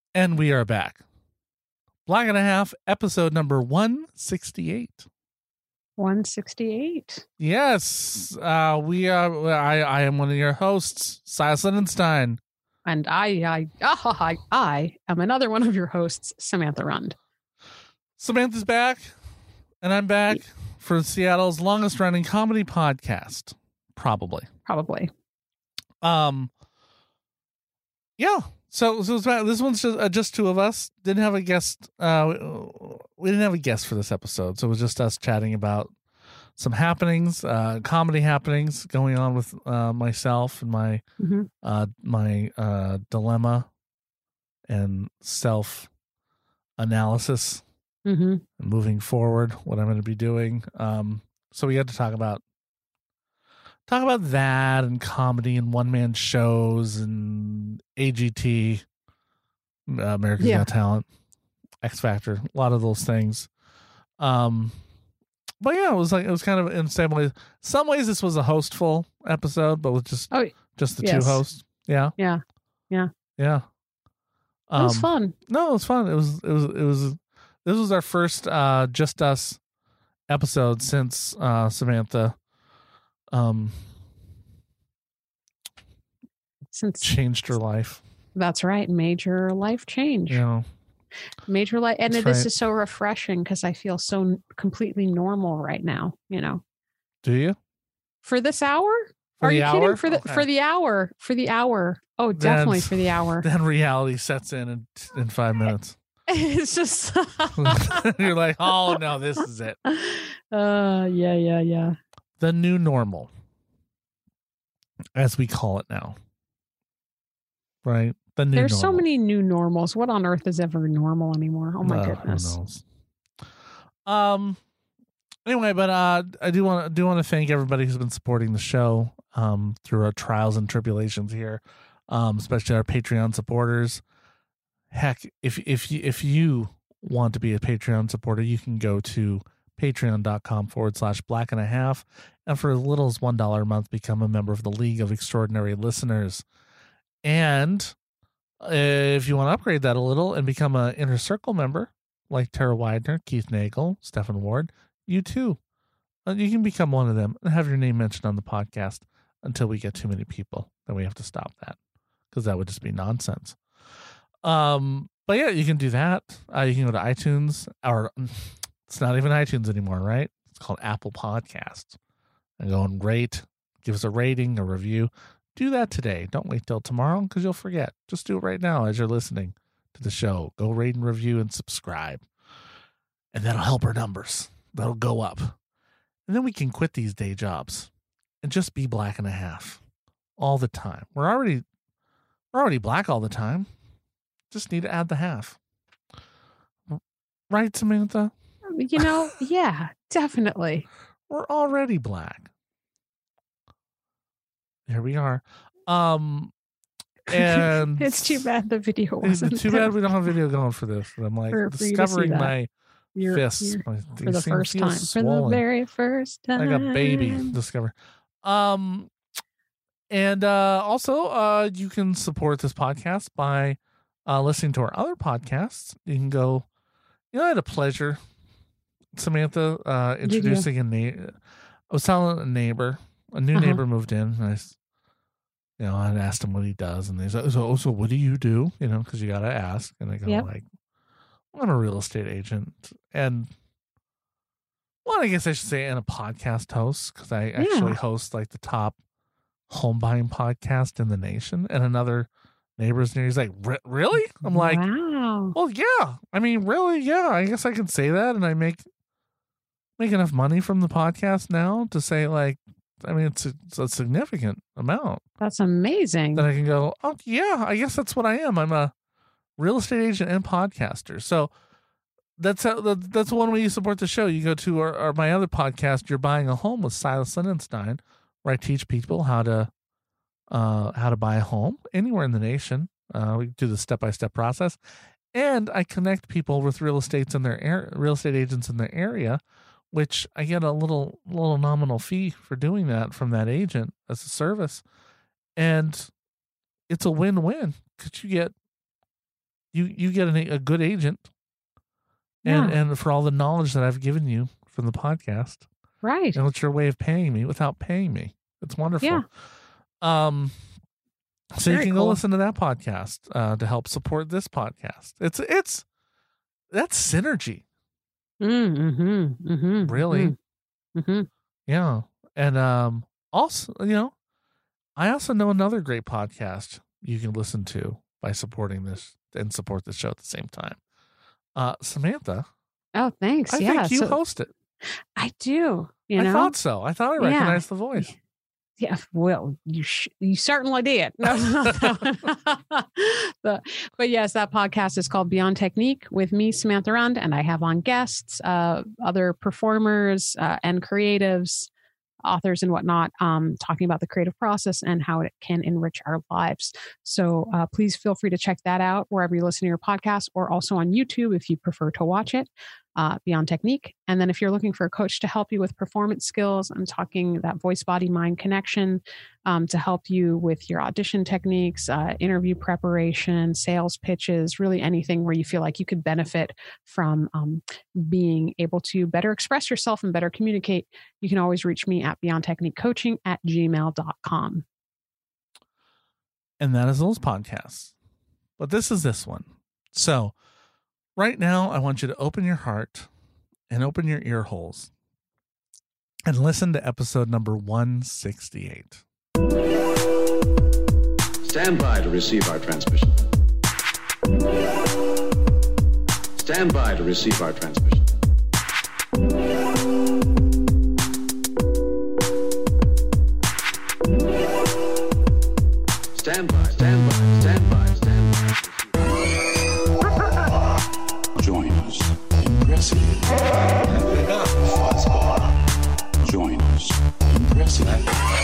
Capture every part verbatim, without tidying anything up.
And we are back. Black and a Half, episode number one sixty-eight. one sixty-eight. Yes, uh, we are. I, I am one of your hosts, Silas Lindenstein. And I, I, ah, I, I am another one of your hosts, Samantha Rund. Samantha's back, and I'm back for Seattle's longest running comedy podcast. Probably. Probably. Um. Yeah. So, so it's about, this one's just, uh, just two of us. Didn't have a guest. Uh, we didn't have a guest for this episode, so it was just us chatting about some happenings, uh, comedy happenings going on with uh, myself and my mm-hmm. uh, my uh, dilemma and self analysis. Mm-hmm. Moving forward, what I'm going to be doing. Um, so we had to talk about. Talk about that and comedy and one man shows and A G T, uh, America's yeah. Got Talent, X Factor, a lot of those things. Um, but yeah, it was like it was kind of in some ways. Some ways this was a hostful episode, but with just oh, just the yes. two hosts. Yeah, yeah, yeah, yeah. Um, it was fun. No, it was fun. It was it was it was. This was our first uh, just us episode since uh, Samantha. Um, since changed her life. That's right. Major life change. Yeah. Major life. And That's this right. is so refreshing because I feel so completely normal right now, you know. Do you? For this hour? For Are the you hour? kidding? For the Okay. for the hour. For the hour. Oh, Then- definitely for the hour. Then reality sets in in, in five minutes. It's just You're like, oh no, this is it. Uh yeah, yeah, yeah. The new normal, as we call it now. Right? The new There's normal. so many new normals. What on earth is ever normal anymore? Oh my Uh, goodness. Who knows? Um. Anyway, but uh, I do want do want to thank everybody who's been supporting the show um through our trials and tribulations here, um, especially our Patreon supporters. Heck, if if you if you want to be a Patreon supporter, you can go to patreon.com forward slash black and a half, and for as little as one dollar a month, become a member of the League of Extraordinary Listeners. And if you want to upgrade that a little and become an Inner Circle member, like Tara Widener, Keith Nagel, Stephen Ward, you too. Uh, you can become one of them and have your name mentioned on the podcast until we get too many people. Then we have to stop that because that would just be nonsense. Um, but yeah, you can do that. Uh, you can go to iTunes, or it's not even iTunes anymore, right? It's called Apple Podcasts, and go and rate, give us a rating, a review. Do that today. Don't wait till tomorrow because you'll forget. Just do it right now as you're listening to the show. Go rate and review and subscribe, and that'll help our numbers. That'll go up, and then we can quit these day jobs and just be black and a half all the time. We're already we're already black all the time. Just need to add the half. Right, Samantha? You know, yeah, definitely. We're already black. Here we are. Um, and It's too bad the video wasn't. It's too bad we don't have video going for this. I'm like For- for you to see discovering that. my You're- fists you're- my, for these the things first feel time. For the swollen. very first time. Like a baby discover. Um, and uh, also, uh, you can support this podcast by uh, listening to our other podcasts. You can go. You know, I had a pleasure, Samantha, uh, Did you? introducing a neighbor. I was telling a neighbor, a new Uh-huh. neighbor moved in. And I, s- you know, I asked him what he does, and they said, "So, oh, so what do you do?" You know, because you got to ask. And I go Yep. like, "I'm a real estate agent," and well, I guess I should say, and a podcast host because I actually Yeah. host like the top home buying podcast in the nation. And another neighbor's near. He's like, "Re- "Really?" I'm like, wow. well, yeah. I mean, really, yeah. I guess I can say that, and I make make enough money from the podcast now to say, like, I mean, it's a, it's a significant amount That's amazing. that I can go, oh, yeah, I guess that's what I am. I'm a real estate agent and podcaster. So that's how, that, that's one way you support the show. You go to our, our my other podcast, You're Buying a Home with Silas Lindenstein, where I teach people how to uh, how to buy a home anywhere in the nation. Uh, we do the step by step process, and I connect people with real estates in their air, real estate agents in their area, which I get a little little nominal fee for doing that from that agent as a service, and it's a win win because you get you you get an, a good agent, and Yeah. and for all the knowledge that I've given you from the podcast, Right. and it's your way of paying me without paying me. It's wonderful. Yeah. Um. So Very you can go cool. listen to that podcast uh, to help support this podcast. It's it's that's synergy, Mm-hmm. Mm-hmm. really. Mm-hmm. Yeah, and um, also, you know, I also know another great podcast you can listen to by supporting this and support the show at the same time. Uh, Samantha, Oh, thanks. I yeah. think you so host it. I do. You know. I thought so. I thought I Yeah. recognized the voice. Yeah, well, you sh- you certainly did. No, not that one. but, but yes, that podcast is called Beyond Technique with me, Samantha Rund, and I have on guests, uh, other performers uh, and creatives, authors and whatnot, um, talking about the creative process and how it can enrich our lives. So uh, please feel free to check that out wherever you listen to your podcast, or also on YouTube if you prefer to watch it. Uh, Beyond Technique. And then if you're looking for a coach to help you with performance skills, I'm talking that voice, body, mind connection um, to help you with your audition techniques, uh, interview preparation, sales pitches, really anything where you feel like you could benefit from um, being able to better express yourself and better communicate. You can always reach me at beyond technique coaching at gmail dot com. And that is those podcasts. But this is this one. So right now, I want you to open your heart and open your ear holes and listen to episode number one sixty-eight. Stand by to receive our transmission. Stand by to receive our transmission. Stand by, stand by, stand by, stand by. Join us in President Fuzzball. Join us in President.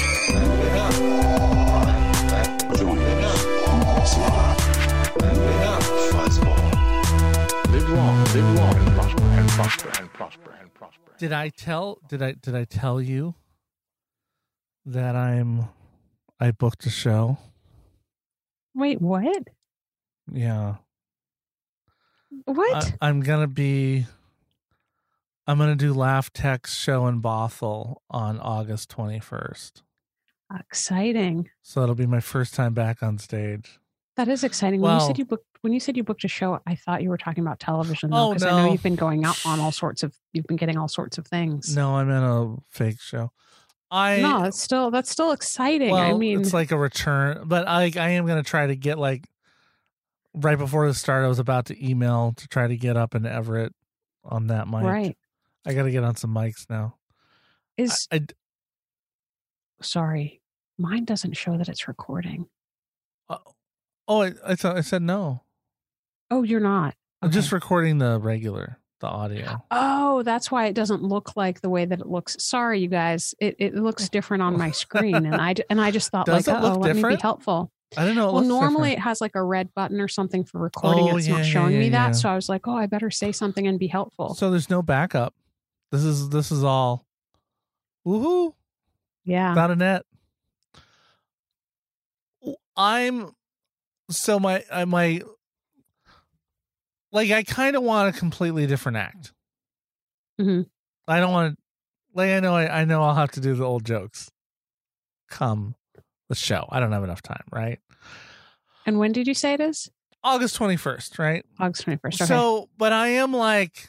Join us in President Fuzzball. Live long, live long, and prosper, and prosper, and prosper, and prosper. Did I tell did I did I tell you that I'm I booked a show? Wait, what? Yeah. What? I, I'm gonna be I'm gonna do Laugh Tech's show in Bothell on August twenty-first. Exciting. So it'll be my first time back on stage. That is exciting. When Well- you said you booked, when you said you booked a show, I thought you were talking about television. Oh, because I no. know you've been going out on all sorts of, you've been getting all sorts of things. No, I'm in a fake show. I no, that's still that's still exciting. well, I mean, it's like a return, but I I am gonna try to get like right before the start. I was about to email to try to get up in Everett on that mic. right? I got to get on some mics now. Is I, sorry, mine doesn't show that it's recording. I oh I I thought I said no. Oh, you're not. I'm just Okay. recording the regular the audio. Oh, that's why it doesn't look like the way that it looks. Sorry, you guys. It it looks different on my screen, and I and I just thought Does like, it oh, look let me be different? helpful. I don't know. It Well, looks normally different. it has like a red button or something for recording. Oh, it's yeah, not yeah, showing yeah, me that, yeah. so I was like, oh, I better say something and be helpful. So there's no backup. This is this is all woohoo. yeah. Without a net. I'm so my I my like I kind of want a completely different act. Mhm. I don't want to like I know I, I know I'll have to do the old jokes. Come the show. I don't have enough time, right? And when did you say it is? August twenty-first, right? August twenty-first. Okay. So, but I am like,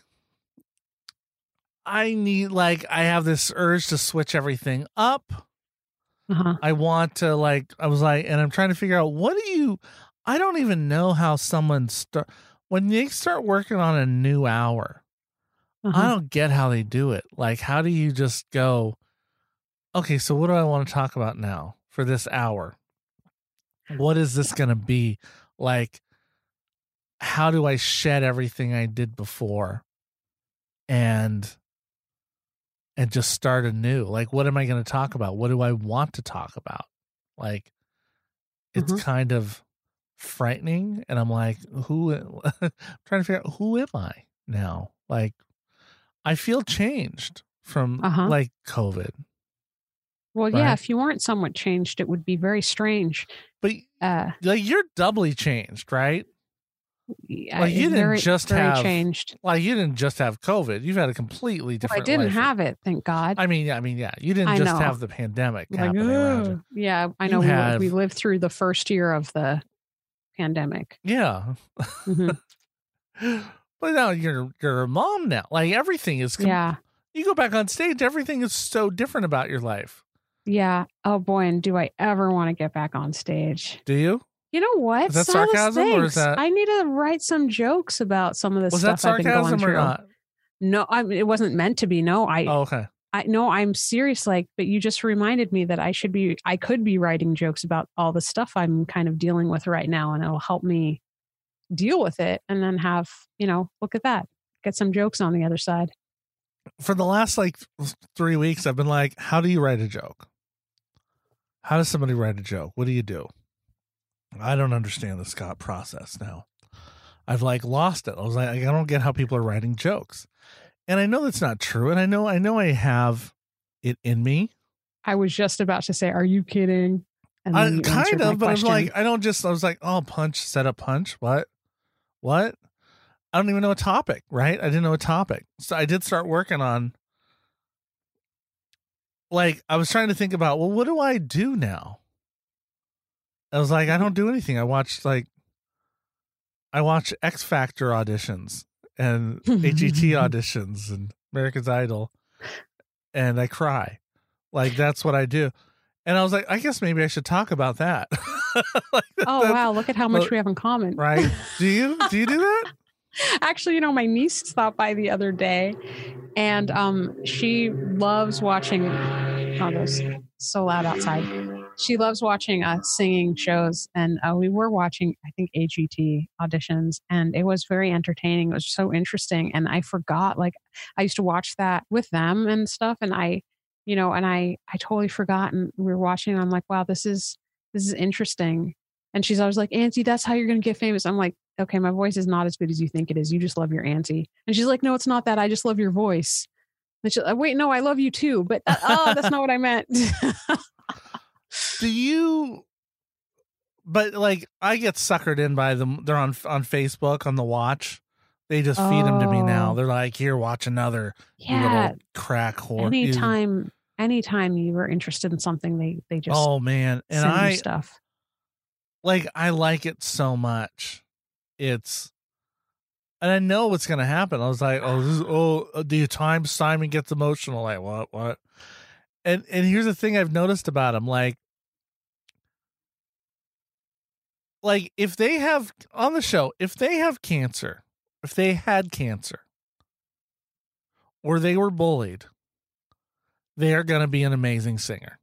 I need, like, I have this urge to switch everything up. uh-huh. I want to, like, I was like, and I'm trying to figure out what do you, I don't even know how someone start, when they start working on a new hour, I Uh-huh. don't get how they do it. Like, how do you just go, okay, so what do I want to talk about now for this hour? What is this going to be? Like, how do I shed everything I did before and and just start anew? Like, what am I going to talk about? What do I want to talk about? Like, it's Mhm. kind of frightening, and I'm like, who? I'm trying to figure out who am I now? Like, I feel changed from Uh-huh. like COVID, Well, yeah, right. if you weren't somewhat changed, it would be very strange. but Uh, like you're doubly changed, right? Yeah, Like, you it's didn't very, just very have- changed. Like, you didn't just have COVID. You've had a completely Well, different I didn't life. have it, thank God. I mean, yeah, I mean, yeah. You didn't I just know. have the pandemic Like, happening around you. "Ugh." Yeah, I You know we, have- we lived through the first year of the pandemic. Yeah. Mhm. But now you're you're a mom now. Like, everything is com- Yeah. you go back on stage, everything is so different about your life. Yeah. Oh boy, and do I ever want to get back on stage? Do you? You know what? Is that Silas, sarcasm or is thanks. that- I need to write some jokes about some of the Was that stuff I've been going sarcasm or through. not? No, I it wasn't meant to be. No, I Oh, okay. I no, I'm serious. Like, but you just reminded me that I should be, I could be writing jokes about all the stuff I'm kind of dealing with right now, and it'll help me deal with it, and then have, you know, look at that, get some jokes on the other side. For the last like three weeks, I've been like, how do you write a joke? How does somebody write a joke? What do you do? I don't understand the Scott process now. I've like lost it. I was like, I don't get how people are writing jokes. And I know that's not true. And I know, I know I have it in me. I was just about to say, "Are you kidding?" And I then you kind answered my of, but I was question. like, I don't just, I was like, oh, punch, set up punch. What? What? I don't even know a topic, right? I didn't know a topic. So I did start working on, like, I was trying to think about, well, what do I do now? I was like, I don't do anything. I watched like, I watch X Factor auditions and H E T auditions and America's Idol, and I cry. Like, that's what I do. And I was like, I guess maybe I should talk about that. Like, Oh that's- wow, look at how much but- we have in common. Right? Do you do you do that? Actually, you know, my niece stopped by the other day, and um, she loves watching. Oh, there's so loud outside. She loves watching uh, singing shows, and uh, we were watching, I think, A G T auditions, and it was very entertaining. It was so interesting, and I forgot. Like, I used to watch that with them and stuff, and I, you know, and I, I totally forgot. And we were watching, and I'm like, wow, this is this is interesting. And she's always like, Auntie, that's how you're going to get famous. I'm like, okay, my voice is not as good as you think it is. You just love your auntie. And she's like, no, it's not that. I just love your voice. And she's like, wait, no, I love you too. But uh, oh, that's not what I meant. Do you? But like, I get suckered in by them. They're on on Facebook on the watch. They just feed them to me now. Oh. They're like, here, watch another. you Yeah. little crack whore. You- Anytime, anytime you were interested in something, they they just Oh man, and send I you stuff. like I like it so much. It's, and I know what's gonna happen. I was like, oh, this is, oh, the time Simon gets emotional. Like, what, what? And and here's the thing I've noticed about him. Like, like if they have on the show, if they have cancer, if they had cancer, or they were bullied, they are gonna be an amazing singer.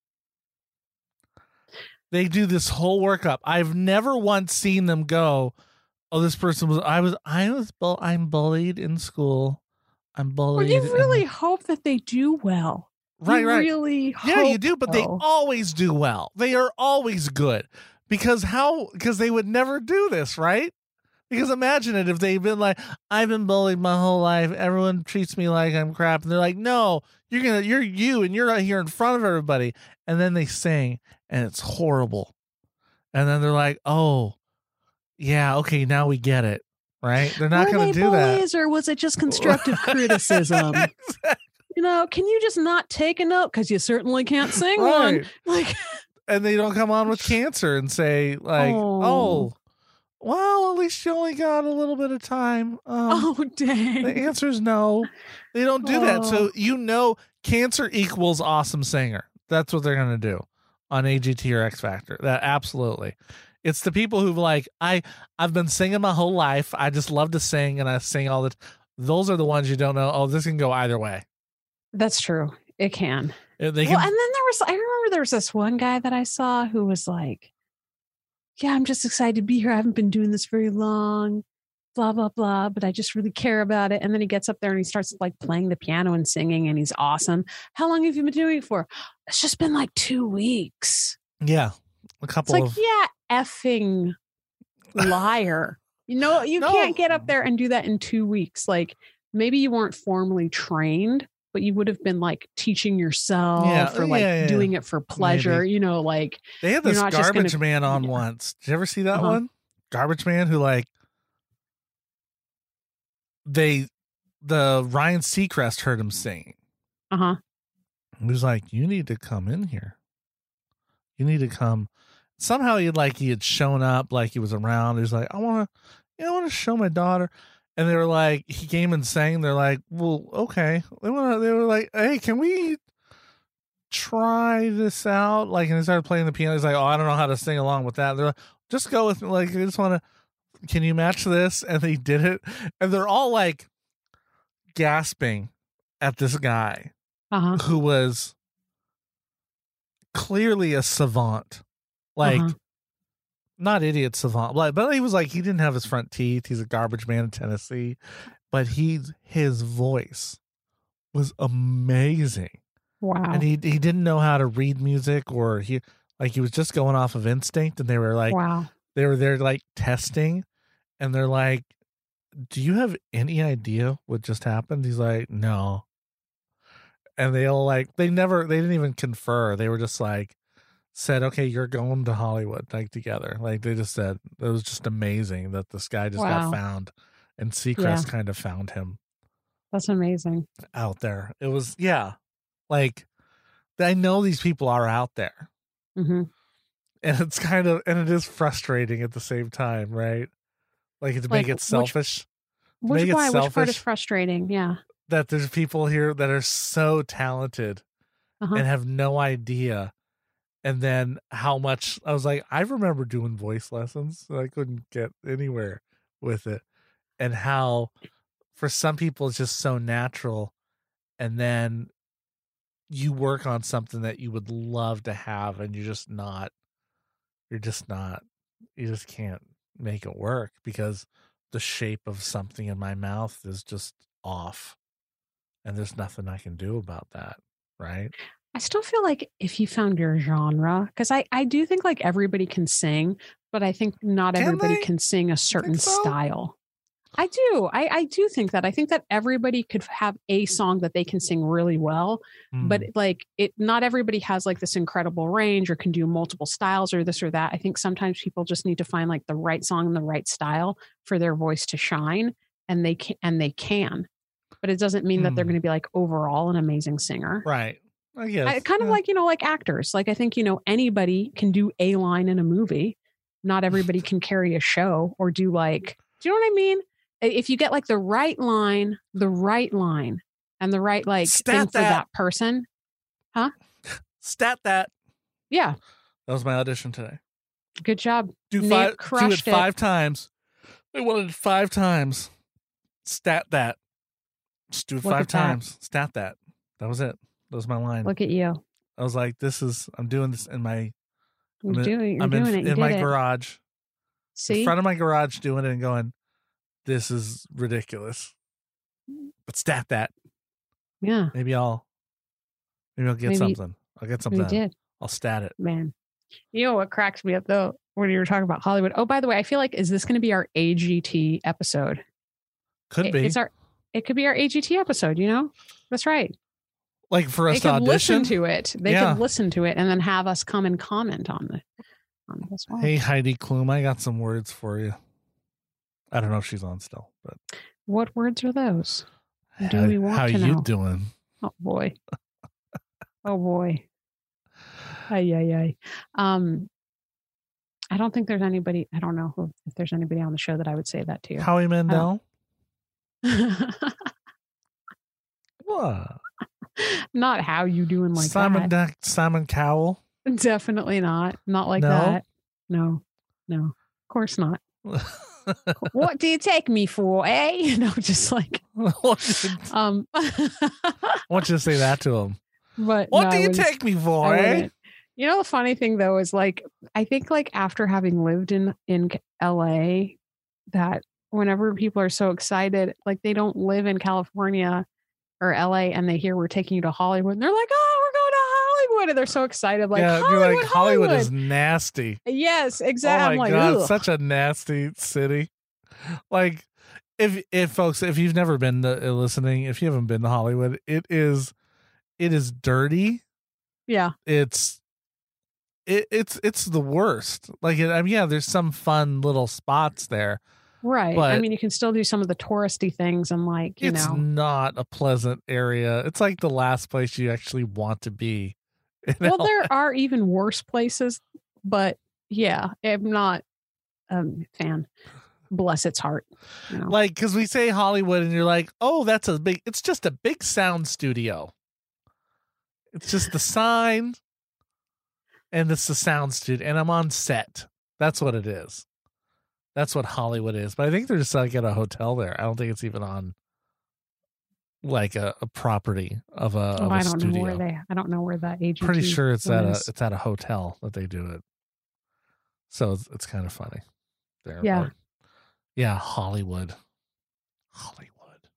They do this whole workup. I've never once seen them go, oh, this person was, I was, I was, bull, I'm bullied in school. I'm Well, bullied. you and- really hope that they do well. right, you right. Really Yeah, you hope do, but they so. always do well. They are always good because how, because they would never do this, right? Because imagine it if they've been like, I've been bullied my whole life. Everyone treats me like I'm crap. And they're like, no, you're going to, you're you and you're out here in front of everybody. And then they sing and it's horrible. And then they're like, oh, yeah, okay, now we get it, right? They're not Were going they to do that. bullies, or was it just constructive criticism? You know, can you just not take a note? Because you certainly can't sing one. Right. Like, And they don't come on with cancer and say like, Oh. oh, well, at least you only got a little bit of time. Um, oh, dang. The answer is no. They don't do that. So Oh. you know, cancer equals awesome singer. That's what they're going to do on A G T or X Factor. That absolutely. It's the people who've like, I, I've been singing my whole life. I just love to sing and I sing all the t-. Those are the ones you don't know. Oh, this can go either way. That's true. It can. They Well, can, and then there was, I remember there was this one guy that I saw who was like, yeah, I'm just excited to be here. I haven't been doing this very long, blah, blah, blah, but I just really care about it. And then he gets up there and he starts like playing the piano and singing, and he's awesome. How long have you been doing it for? It's just been like two weeks. yeah, a It's couple like, of, yeah, effing liar. You know, you No. can't get up there and do that in two weeks. Like, maybe you weren't formally trained, but you would have been like teaching yourself Yeah, or like yeah, yeah. doing it for pleasure, Maybe. you know, like, they had you're this not just garbage gonna- man on yeah. once. Did you ever see that Uh-huh. one? Garbage man who like they, the Ryan Seacrest heard him singing. Uh huh. He was like, "You need to come in here. You need to come." Somehow he like he had shown up, like he was around. He was like, "I want to, you know, I want to show my daughter." And they were like, he came and sang. They're like, "Well, okay." They want. They were like, "Hey, can we try this out?" Like, and they started playing the piano. He's like, "Oh, I don't know how to sing along with that." They're like, "Just go with me. Like, I just want to. Can you match this?" And they did it. And they're all like gasping at this guy Uh-huh. who was clearly a savant, like Uh-huh. not idiot savant, like, but he was like, he didn't have his front teeth. He's a garbage man in Tennessee, but he's his voice was amazing. Wow. And he he didn't know how to read music, or he like he was just going off of instinct. And they were like, wow. they were there like testing, and they're like, "Do you have any idea what just happened?" He's like, "No." And they all like, they never, they didn't even confer. They were just like, said, "Okay, you're going to Hollywood," like together. Like they just said, it was just amazing that this guy just Wow. got found, and Seacrest Yeah. kind of found him That's amazing. out there. It was, yeah, like I know these people are out there, Mm-hmm. and it's kind of, and it is frustrating at the same time, right? Like to Like, make it which- selfish. Which Make it why? Which part selfish. is frustrating? Yeah. That there's people here that are so talented Uh-huh. and have no idea. And then how much I was like, I remember doing voice lessons and I couldn't get anywhere with it. And how for some people it's just so natural. And then you work on something that you would love to have and you're just not, you're just not, you just can't make it work because the shape of something in my mouth is just off. And there's nothing I can do about that, right? I still feel like if you found your genre, because I, I do think like everybody can sing, but I think not Can everybody they? can sing a certain so? style. I do. I, I do think that. I think that everybody could have a song that they can sing really well, but Mm. like it, not everybody has like this incredible range or can do multiple styles or this or that. I think sometimes people just need to find like the right song and the right style for their voice to shine, and they can, and they can. But it doesn't mean that they're Hmm. going to be like overall an amazing singer. Right. I guess. I, kind of yeah. like, you know, like actors. Like I think, you know, anybody can do a line in a movie. Not everybody can carry a show or do like, do you know what I mean? If you get like the right line, the right line and the right like Stat thing for that. that person. Stat that. Yeah. That was my audition today. Good job. Do Nate five. Do it crushed it. five times. They wanted it five times. Stat that. Just do it Look five at that. times. Stat that. That was it. That was my line. Look at you. I was like, "This is. I'm doing this in my. You're I'm in, doing, you're I'm doing in, it. You in my did it. garage, in See? front of my garage, doing it and going. This is ridiculous. But stat that. Yeah. Maybe I'll. Maybe I'll get Maybe- something. I'll get You something. did. I'll stat it. Man. You know what cracks me up though when you were talking about Hollywood? Oh, by the way, I feel like is this going to be our A G T episode? Could It- be It's our it could be our A G T episode, you know? That's right. like for us They to could listen audition. to it. They Yeah. could listen to it and then have us come and comment on the on it as well. Hey Heidi Klum, I got some words for you. I don't know if she's on still, but What words are those? Do how, we want how to you know? doing? Oh boy. Oh boy. Ay, ay, ay. Um I don't think there's anybody I don't know who if there's anybody on the show that I would say that to. Howie Mandel? What? Not how you doing like Simon that. Da- Simon Cowell? Definitely not. Not like No? that. No. No. Of course not. What do you take me for, eh? You know, just like I um want you to say that to him. but What no, do I you wouldn't- take me I for, eh? wouldn't. You know, the funny thing though is like I think like after having lived in in L A, that whenever people are so excited, like they don't live in California or L A, and they hear we're taking you to Hollywood, and they're like, "Oh, we're going to Hollywood," and they're so excited, like yeah, Hollywood, you're like, Hollywood, Hollywood is nasty. Yes, Oh exactly. my I'm like, God, ugh. such a nasty city. Like, if if folks, if you've never been to, uh, listening, if you haven't been to Hollywood, it is, it is dirty. Yeah, It's, it, it's it's the worst. Like, it, I mean, yeah, there's some fun little spots there, Right. But I mean, you can still do some of the touristy things and like, you it's know. not a pleasant area. It's like the last place you actually want to be. in Well, L A. there are even worse places, but yeah, I'm not a fan. Bless its heart. You know? Like, because we say Hollywood and you're like, oh, that's a big, it's just a big sound studio. It's just the sign and it's the sound studio. And I'm on set. That's what it is. That's what Hollywood is. But I think they're just like at a hotel there. I don't think it's even on like a, a property of a, oh, of a I don't studio. know where they, I don't know where that agent Pretty sure it's at a, is. it's at a hotel that they do it. So it's, it's kind of funny there. Yeah. But yeah. Hollywood. Hollywood.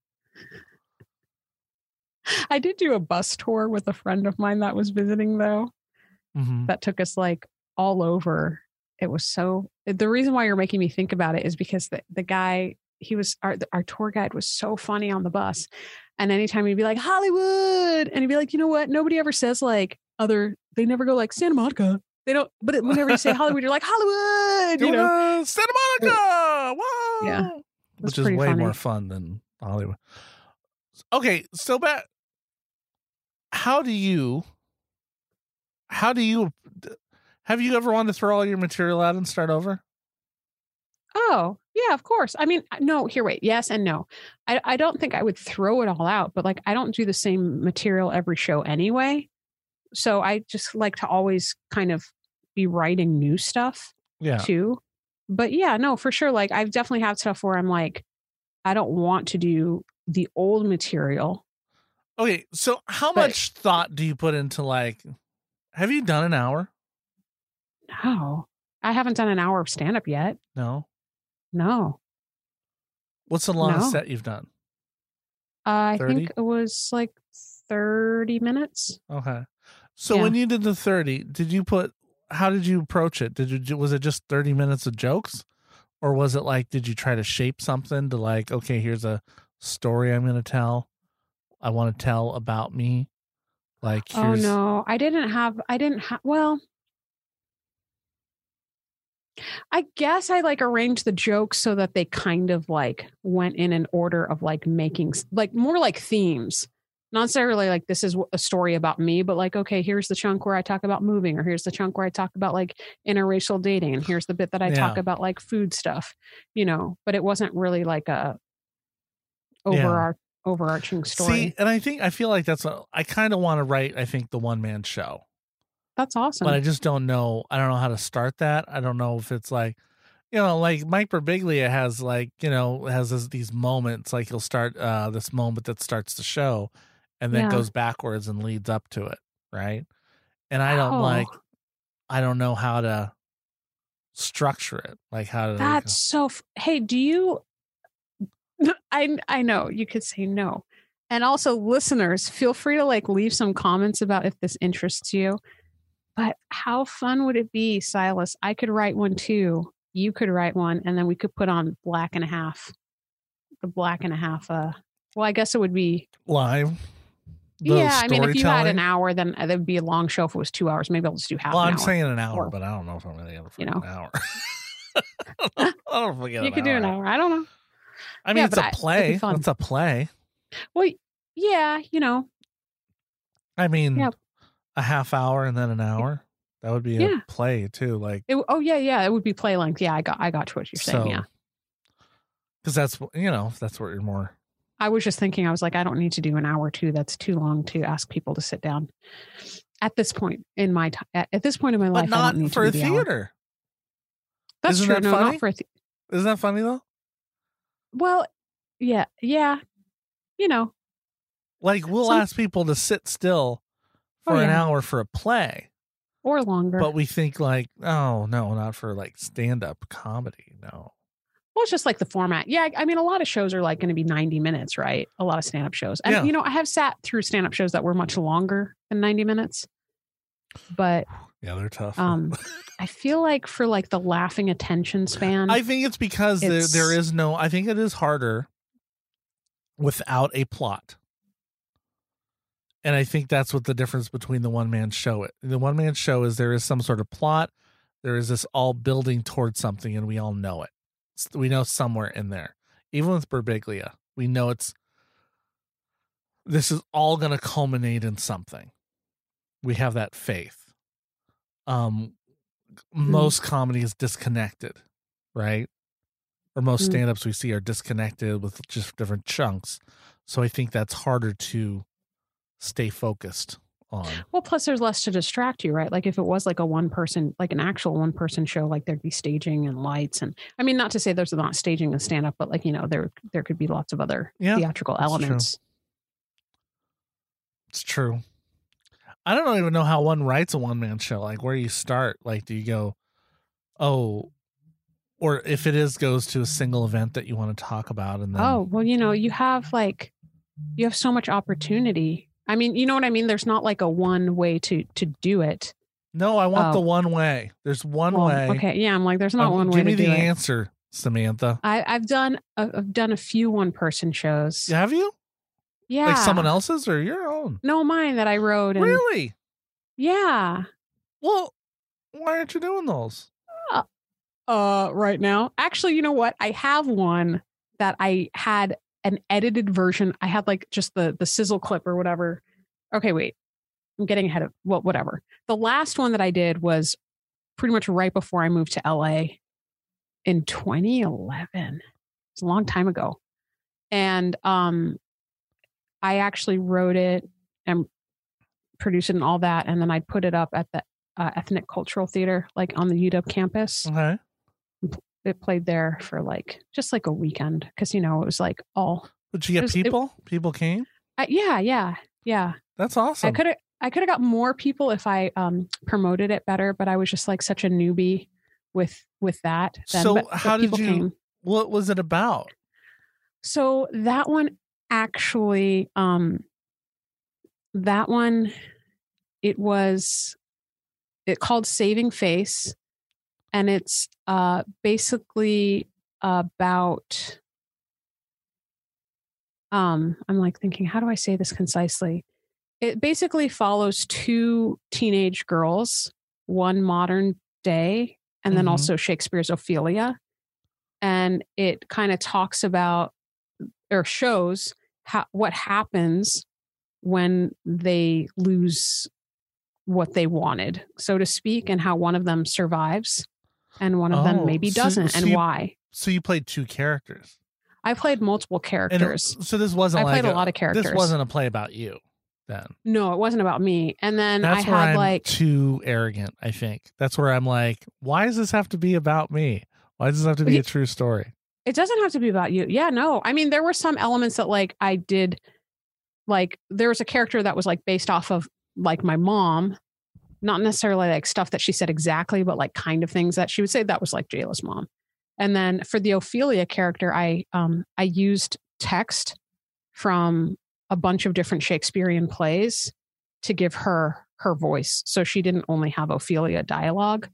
I did do a bus tour with a friend of mine that was visiting though. Mm-hmm. That took us like all over. It was so, the reason why you're making me think about it is because the, the guy, he was, our, our tour guide was so funny on the bus. And anytime he'd be like, Hollywood. And he'd be like, you know what? Nobody ever says like other, they never go like Santa Monica. They don't, but it, whenever you say Hollywood, you're like Hollywood, you know? Santa Monica. Whoa. Yeah. Which is pretty way funny. more fun than Hollywood. Okay. So back, how do you, how do you, have you ever wanted to throw all your material out and start over? Oh, yeah, of course. I mean, no, here, wait. Yes and no. I, I don't think I would throw it all out, but like, I don't do the same material every show anyway. So I just like to always kind of be writing new stuff Yeah. too. But yeah, no, for sure. Like I've definitely had stuff where I'm like, I don't want to do the old material. Okay. So how But- much thought do you put into like, have you done an hour? No, I haven't done an hour of stand up yet. No. No, What's the longest No. set you've done? I thirty? think it was like thirty minutes. Okay. So Yeah. when you did the thirty, did you put, how did you approach it? Did you, was it just thirty minutes of jokes? Or was it like, did you try to shape something to like, okay, here's a story I'm going to tell. I want to tell about me. Like, Oh here's, no, I didn't have, I didn't have, well, I guess I like arranged the jokes so that they kind of like went in an order of like making s- like more like themes, not necessarily like this is a story about me, but like, okay, here's the chunk where I talk about moving, or here's the chunk where I talk about like interracial dating. And here's the bit that I talk Yeah. about like food stuff, you know, but it wasn't really like a Yeah. overar- overarching story. See, and I think, I feel like that's what I kind of want to write, I think, the one man show. That's awesome. But I just don't know. I don't know how to start that. I don't know if it's like, you know, like Mike Birbiglia has like, you know, has this, these moments, like he'll start uh, this moment that starts the show and then Yeah. goes backwards and leads up to it. Right. And I don't Oh. like, I don't know how to structure it. Like how to, That's so. F- hey, do you? I I know you could say no, and also listeners, feel free to like leave some comments about if this interests you. But how fun would it be, Silas? I could write one too. You could write one, and then we could put on black and a half. The black and a half. Uh, well, I guess it would be. live. The Yeah, I mean, if you had an storytelling. hour, then it would be a long show. If it was two hours, maybe I'll just do half. Well, an I'm hour. saying an hour, Or- but I don't know if I'm going to get You an know. hour. I don't know if I get you an could do an hour. I don't know. I mean, Yeah, it's but a I- it'd be play. fun. It's a play. Well, yeah, you know, I mean, Yeah. a half hour and then an hour. That would be a Yeah. play too. Like, It, oh yeah, yeah, it would be play length. Yeah, I got, I got to what you're saying. so, Yeah, because that's, you know, that's where you're more. I was just thinking. I was like, I don't need to do an hour or two. That's too long to ask people to sit down. At this point in my time, at, at this point in my But life, I not don't need for to a do the hour. theater. That's Isn't true. that no, funny? not for a. Th- Isn't that funny though? well, yeah, yeah. You know, Like, we'll Some- ask people to sit still for Oh, an yeah. hour for a play, or longer. but we think like, oh no, not for like stand up comedy. No. Well, it's just like the format. Yeah, I mean, a lot of shows are like going to be ninety minutes, right? A lot of stand-up shows. And, Yeah. you know, I have sat through stand-up shows that were much longer than ninety minutes. But Yeah, they're tough. um, I feel like for like the laughing attention span, I think it's because there, It's- there is no, I think it is harder without a plot. And I think that's what the difference between the one man show it. The one man show is there is some sort of plot. There is this all building towards something and we all know it. We know somewhere in there. Even with Birbiglia, we know it's this is all going to culminate in something. We have that faith. Um, Mm-hmm. most comedy is disconnected, right? Or most Mm-hmm. stand-ups we see are disconnected with just different chunks. So I think that's harder to stay focused on. Well, plus there's less to distract you, right? Like if it was like a one person, like an actual one person show, like there'd be staging and lights. And I mean, not to say there's not staging and stand up, but like, you know, there, there could be lots of other Yeah, theatrical that's elements. true. It's true. I don't even know how one writes a one-man show. Like, where do you start? Like, do you go, oh, or if it is goes to a single event that you want to talk about, and then Oh, well, you know, you have like, you have so much opportunity. I mean, you know what I mean? There's not like a one way to, to do it. no, I want Oh. the one way. There's one Well, way. okay. Yeah. I'm like, there's not Um, one way give me to the do it. answer, Samantha. I, I've done, uh, I've done a few one person shows. Have you? Yeah. Like someone else's or your own? No, mine that I wrote. And Really? yeah. Well, why aren't you doing those? Uh, right now. Actually, you know what? I have one that I had an edited version. I had like just the the sizzle clip or whatever. Okay, wait. I'm getting ahead of well, whatever. The last one that I did was pretty much right before I moved to L A in twenty eleven. It's a long time ago. And um I actually wrote it and produced it and all that, and then I'd put it up at the uh, Ethnic Cultural Theater, like on the U W campus. Okay. It played there for like just like a weekend because you know it was like all Did you get It was- it- people? people came? uh, yeah yeah yeah. That's awesome. I could have I could have got more people if I um promoted it better, but I was just like such a newbie with with that. Then, So but, but how did people you- Came. What was it about? So that one actually, um, that one, it was, it called Saving Face, and it's uh, basically about, um, I'm like thinking, how do I say this concisely? It basically follows two teenage girls, one modern day, and then Mhm. also Shakespeare's Ophelia. And it kind of talks about or shows how, what happens when they lose what they wanted, so to speak, and how one of them survives and one of Oh, them maybe so- doesn't, so and you- why. So you played two characters. I played multiple And it- characters. so this wasn't I like played a lot of characters. This wasn't a play about you then. No, it wasn't about me. And then That's I where had I'm like, too arrogant, I think. That's where I'm like, why does this have to be about me? Why does this have to be He- a true story? it doesn't have to be about you. Yeah, no. I mean, there were some elements that like I did, like there was a character that was like based off of like my mom, not necessarily like stuff that she said exactly, but like kind of things that she would say that was like Jayla's mom. And then for the Ophelia character, I um I used text from a bunch of different Shakespearean plays to give her her voice. So she didn't only have Ophelia dialogue.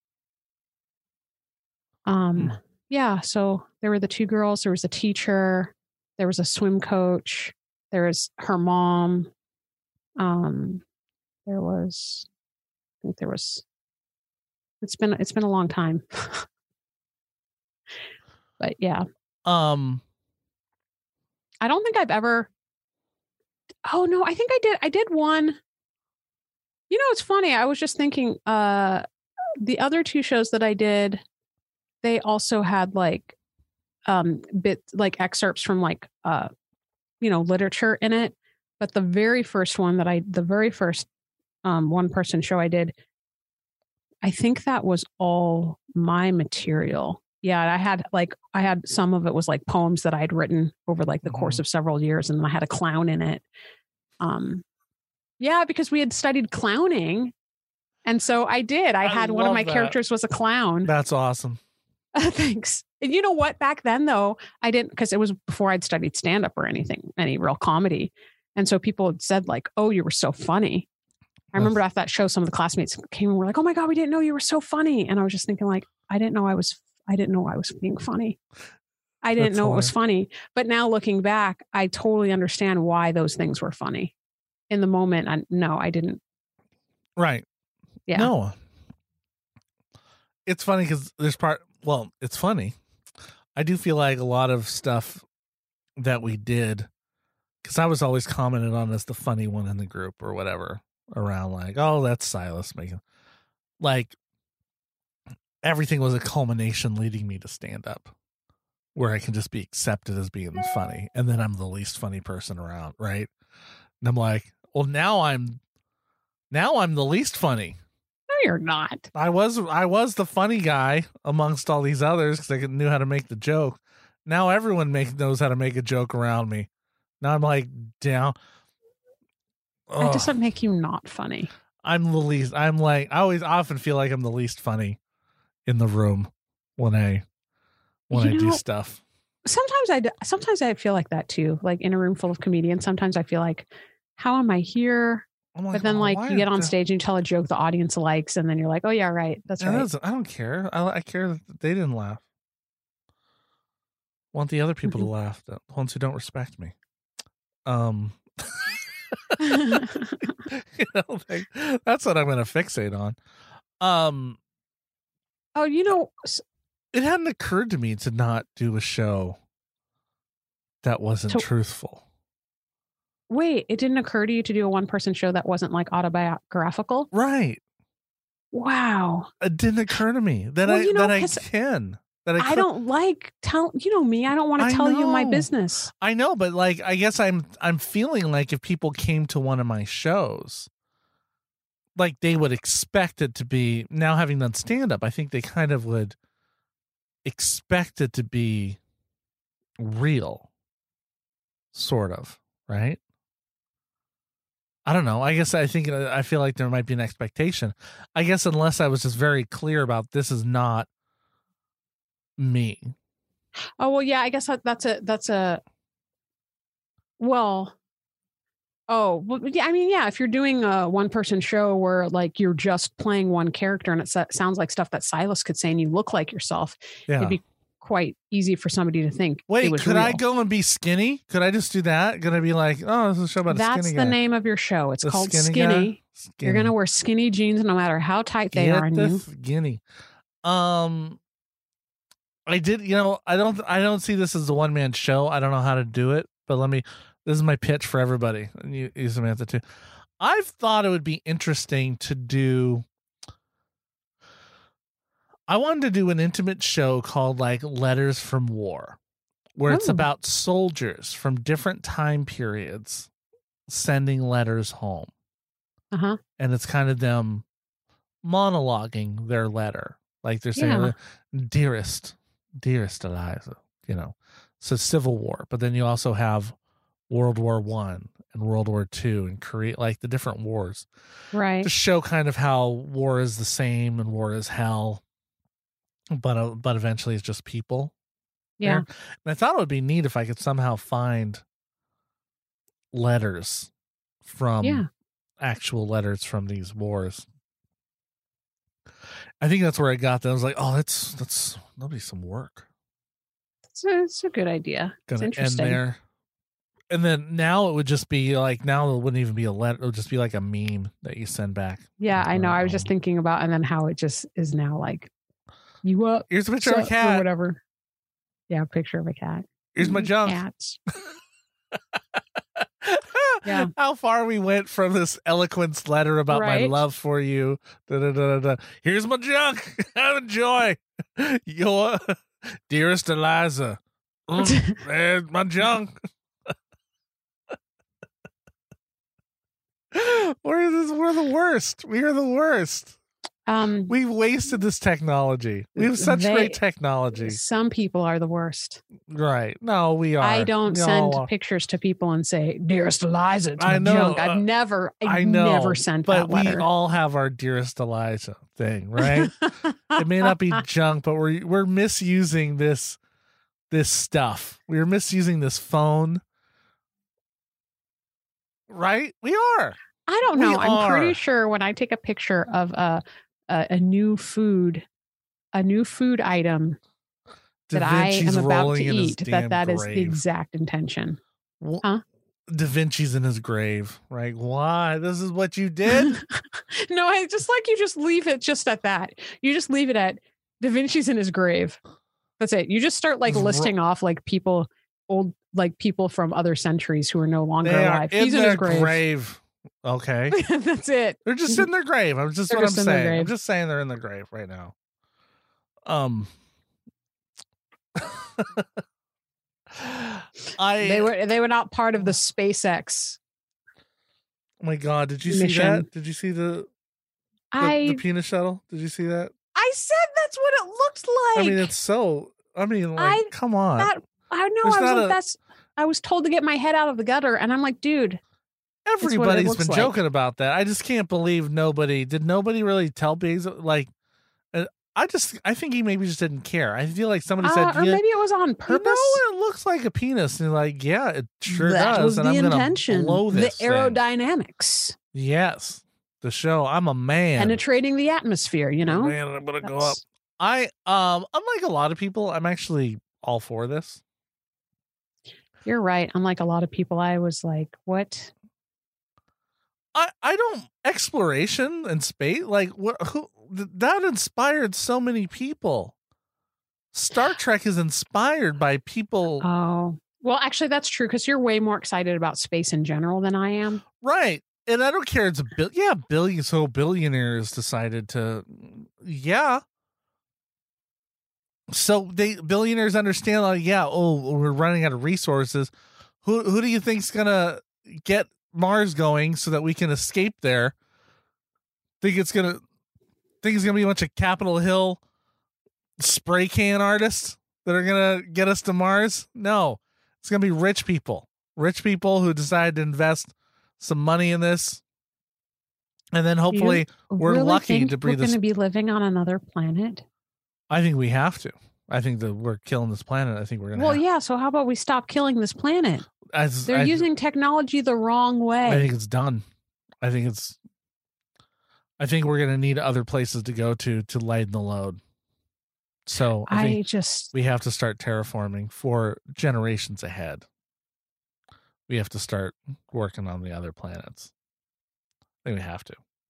Um Hmm. yeah, so there were the two girls, there was a teacher, there was a swim coach, there was her mom. Um there was I think there was it's been it's been a long time. But yeah, Um, I don't think I've ever Oh no, I think I did I did one. You know, it's funny. I was just thinking uh the other two shows that I did, they also had like um bit like excerpts from like uh you know, literature in it. But the very first one that I the very first um one person show I did, I think that was all my material. Yeah, I had like I had some of it was like poems that I'd written over like the course Mhm. of several years, and I had a clown in it. Um, yeah, because we had studied clowning, and so I did. I, I had one of love my that. characters was a clown. that's awesome. Thanks. And you know what? Back then, though, I didn't because it was before I'd studied stand up or anything, any real comedy, and so people had said like, "Oh, you were so funny." I remember after that show, some of the classmates came and were like, "Oh my god, we didn't know you were so funny," and I was just thinking like, I didn't know I was. I didn't know I was being funny. I didn't That's know it was funny. But now looking back, I totally understand why those things were funny. In the moment, I, no, I didn't. Right. Yeah. No. It's funny because there's part, well, it's funny. I do feel like a lot of stuff that we did, because I was always commented on as the funny one in the group or whatever, around like, oh, that's Silas making, like, everything was a culmination leading me to stand up, where I can just be accepted as being funny, and then I'm the least funny person around, right? And I'm like, well, now I'm, now I'm the least funny. No, you're not. I was I was the funny guy amongst all these others because I knew how to make the joke. Now everyone make, knows how to make a joke around me. Now I'm like down. That doesn't make you not funny. I'm the least. I'm like I always often feel like I'm the least funny in the room when I when You I do know, stuff. Sometimes I d- sometimes I feel like that too. Like in a room full of comedians, sometimes I feel like, how am I here? I'm like, But then, oh, like, why you get on the- stage and you tell a joke the audience likes, and then you're like, oh, yeah, right. That's It right. doesn't- I don't care. I, I care that they didn't laugh. I want the other people Mhm. to laugh, the ones who don't respect me. Um, you know, like, that's what I'm going to fixate on. Um, Oh, you know, s- it hadn't occurred to me to not do a show that wasn't To- truthful. wait, it didn't occur to you to do a one person show that wasn't like autobiographical? Right. Wow. It didn't occur to me that Well, I you know, that I 'cause can. That I, I could- don't like tell, you know me, I don't want I to tell you my know. business. I know, but like I guess I'm I'm feeling like if people came to one of my shows, like they would expect it to be, now having done stand up, I think they kind of would expect it to be real. Sort of, right? I don't know. I guess I think I feel like there might be an expectation. I guess unless I was just very clear about this is not me. Oh, well, yeah, I guess that, that's a, that's a, well, oh, well, yeah, I mean, yeah, if you're doing a one person show where like you're just playing one character and it sa- sounds like stuff that Silas could say and you look like yourself, Yeah. it'd be quite easy for somebody to think. it Wait, was could I real. go and be skinny? Could I just do that? Gonna be like, oh, this is a show about a That's skinny the guy. name of your show. It's The called skinny Skinny. guy? Skinny. You're going to wear skinny jeans no matter how tight they Get are on the you. skinny. Um, I did. You know, I don't. I don't see this as a one man show. I don't know how to do it. But let me. This is my pitch for everybody, and you, you Samantha too. I've thought it would be interesting to do. I wanted to do an intimate show called like Letters from War, where it's Oh. about soldiers from different time periods sending letters home. Uh-huh. And it's kind of them monologuing their letter. Like they're saying, Yeah. dearest, dearest Eliza, you know. So Civil War, but then you also have World War One and World War Two and Korea, like the different wars. Right. To show kind of how war is the same and war is hell. But uh, but eventually it's just people. Yeah. there. And I thought it would be neat if I could somehow find letters from Yeah. actual letters from these wars. I think that's where I got that. I was like, oh, that's that's that'll be some work. It's a, it's a good idea. It's Gonna end interesting. there. And then now it would just be like, now it wouldn't even be a letter. It would just be like a meme that you send back. Yeah, I know. I was Um, just thinking about, and then how it just is now like, you up, Here's a picture of a sup, or cat. whatever. Yeah, picture of a cat. Here's my Mm, junk. Cats. Yeah. How far we went from this eloquence letter about my Right. love for you. Da, da, da, da, da. Here's my junk. Enjoy. Your dearest Eliza. Mm, there's my junk. We're, this, we're the worst. We are the worst. Um, We've wasted this technology. We have such They- great technology. some people are the worst. Right. No, we are. I don't No, send uh, pictures to people and say, "Dearest Eliza," it's my I know, junk. uh, I've never, I've I know. never sent but that letter. we all have our dearest Eliza thing, right? It may not be junk, but we're we're misusing this this stuff. We're misusing this phone. Right? We are. I don't We know. I'm pretty are. sure when I take a picture of a a, a new food, a new food item Da that I Vinci's am about to rolling in his eat, that damn that is the grave. exact intention. Wh- Huh? Da Vinci's in his grave. Right? Why? This is what you did? No, I just like you just leave it just at that. You just leave it at Da Vinci's in his grave. That's it. You just start like Ro- listing off like people, old like people from other centuries who are no longer They are alive. in He's in their his grave. grave. Okay. That's it. They're just in their grave. I'm just They're what just I'm in their saying. I'm grave. just saying they're in their grave right now. Um I They were they were not part of the SpaceX. Oh my god, did you see mission. that? Did you see the the, I the penis shuttle? Did you see that? I said that's what it looks like. I mean, it's so I mean, like, I- come on. that I know. There's I was not like, a- that's. I was told to get my head out of the gutter, and I'm like, dude, what it Everybody's looks been like. joking about that. I just can't believe nobody did. Nobody really tell Bezos. Like, uh, I just, I think he maybe just didn't care. I feel like somebody uh, said, or yeah, maybe it was on you purpose. know, it looks like a penis. And you're like, yeah, it sure that does. was and the I'm gonna intention. blow The this thing. aerodynamics Yes, the show. I'm a man. penetrating the atmosphere. You know, Man, I'm gonna go up. That's- I um, unlike a lot of people, I'm actually all for this. You're right. Unlike a lot of people, I was like, what? I, I don't exploration and space like what who th- that inspired so many people. Star Trek is inspired by people, Oh, well, actually, that's true because you're way more excited about space in general than I am. right? And I don't care. It's a bill. Yeah, billion. So billionaires decided to. Yeah. So they billionaires understand. Like, yeah. Oh, we're running out of resources. Who who do you think's gonna get Mars going so that we can escape there? Think it's gonna think it's gonna be a bunch of Capitol Hill spray can artists that are gonna get us to Mars? No, it's gonna be rich people, rich people who decide to invest some money in this, and then hopefully, we're Really lucky think to breathe We're this- going to be living on another planet. I think we have to. I think that we're killing this planet. I think we're gonna. Well, have, yeah. So how about we stop killing this planet? as, They're I, using technology the wrong way. I think it's done. I think it's. I think we're gonna need other places to go to to lighten the load. So I, I think just we have to start terraforming for generations ahead. We have to start working on the other planets. I think we have to.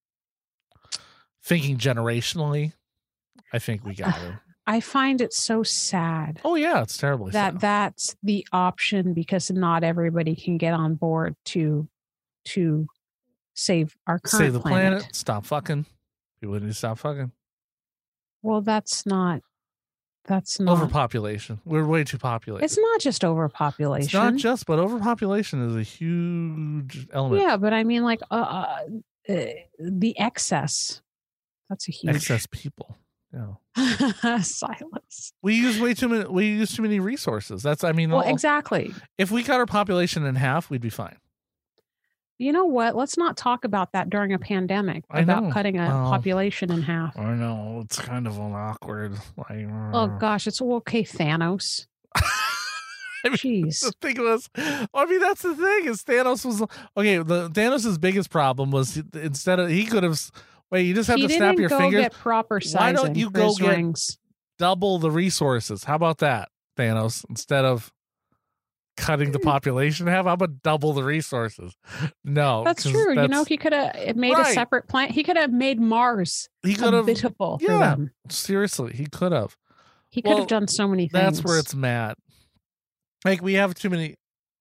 Thinking generationally, I think we got to. I find it so sad Oh yeah, it's terribly that sad. that's the option because not everybody can get on board to to save our current Save the planet. planet. Stop fucking. People need to stop fucking. Well, that's not. That's not. Overpopulation. We're way too populated. It's not just overpopulation. It's not just, but overpopulation is a huge element. Yeah, but I mean, like uh, uh, uh, the excess. That's a huge Excess people. Yeah. silence. We use way too many. We use too many resources. That's. I mean, Well, all- exactly. if we cut our population in half, we'd be fine. You know what? Let's not talk about that during a pandemic I about know. cutting a Well, population in half. I know it's kind of an awkward. Like, Oh gosh, it's okay, Thanos. I mean, Jeez. the thing was, I mean, that's the thing is Thanos was okay. The Thanos' biggest problem was instead of he could have wait, you just have He to didn't snap your go fingers, get proper sizing. Why don't you for go his get- rings. double the resources. How about that, Thanos? Instead of cutting the population in half, how about double the resources? No, That's 'cause true. You that's- know, he could have made Right. a separate planet. He could have made Mars he could have habitable for yeah. them. seriously, he could have. He could Well, have done so many things. That's where it's mad. Like we have too many.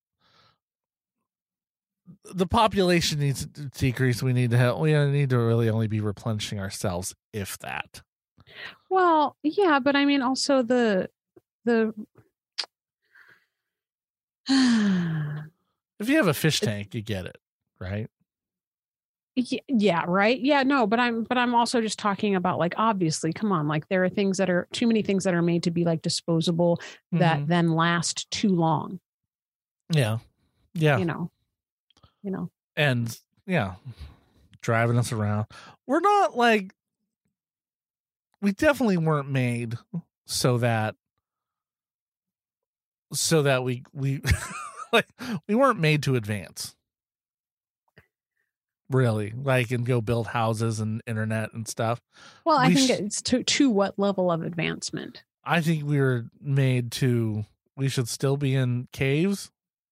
The population needs to decrease. We need to have. We need to really only be replenishing ourselves, if that. Well, yeah, but I mean, also the the. If you have a fish tank, you get it, right? Y- yeah, right. Yeah, no, but I'm but I'm also just talking about like obviously, come on, like there are things that are too many things that are made to be like disposable that Mhm. then last too long. Yeah, yeah, You know, you know. and yeah, driving us around. We're not like. We definitely weren't made so that. So that we we like we weren't made to advance. Really, like and go build houses and internet and stuff. Well, I We think sh- it's to to what level of advancement? I think we were made to. We should still be in caves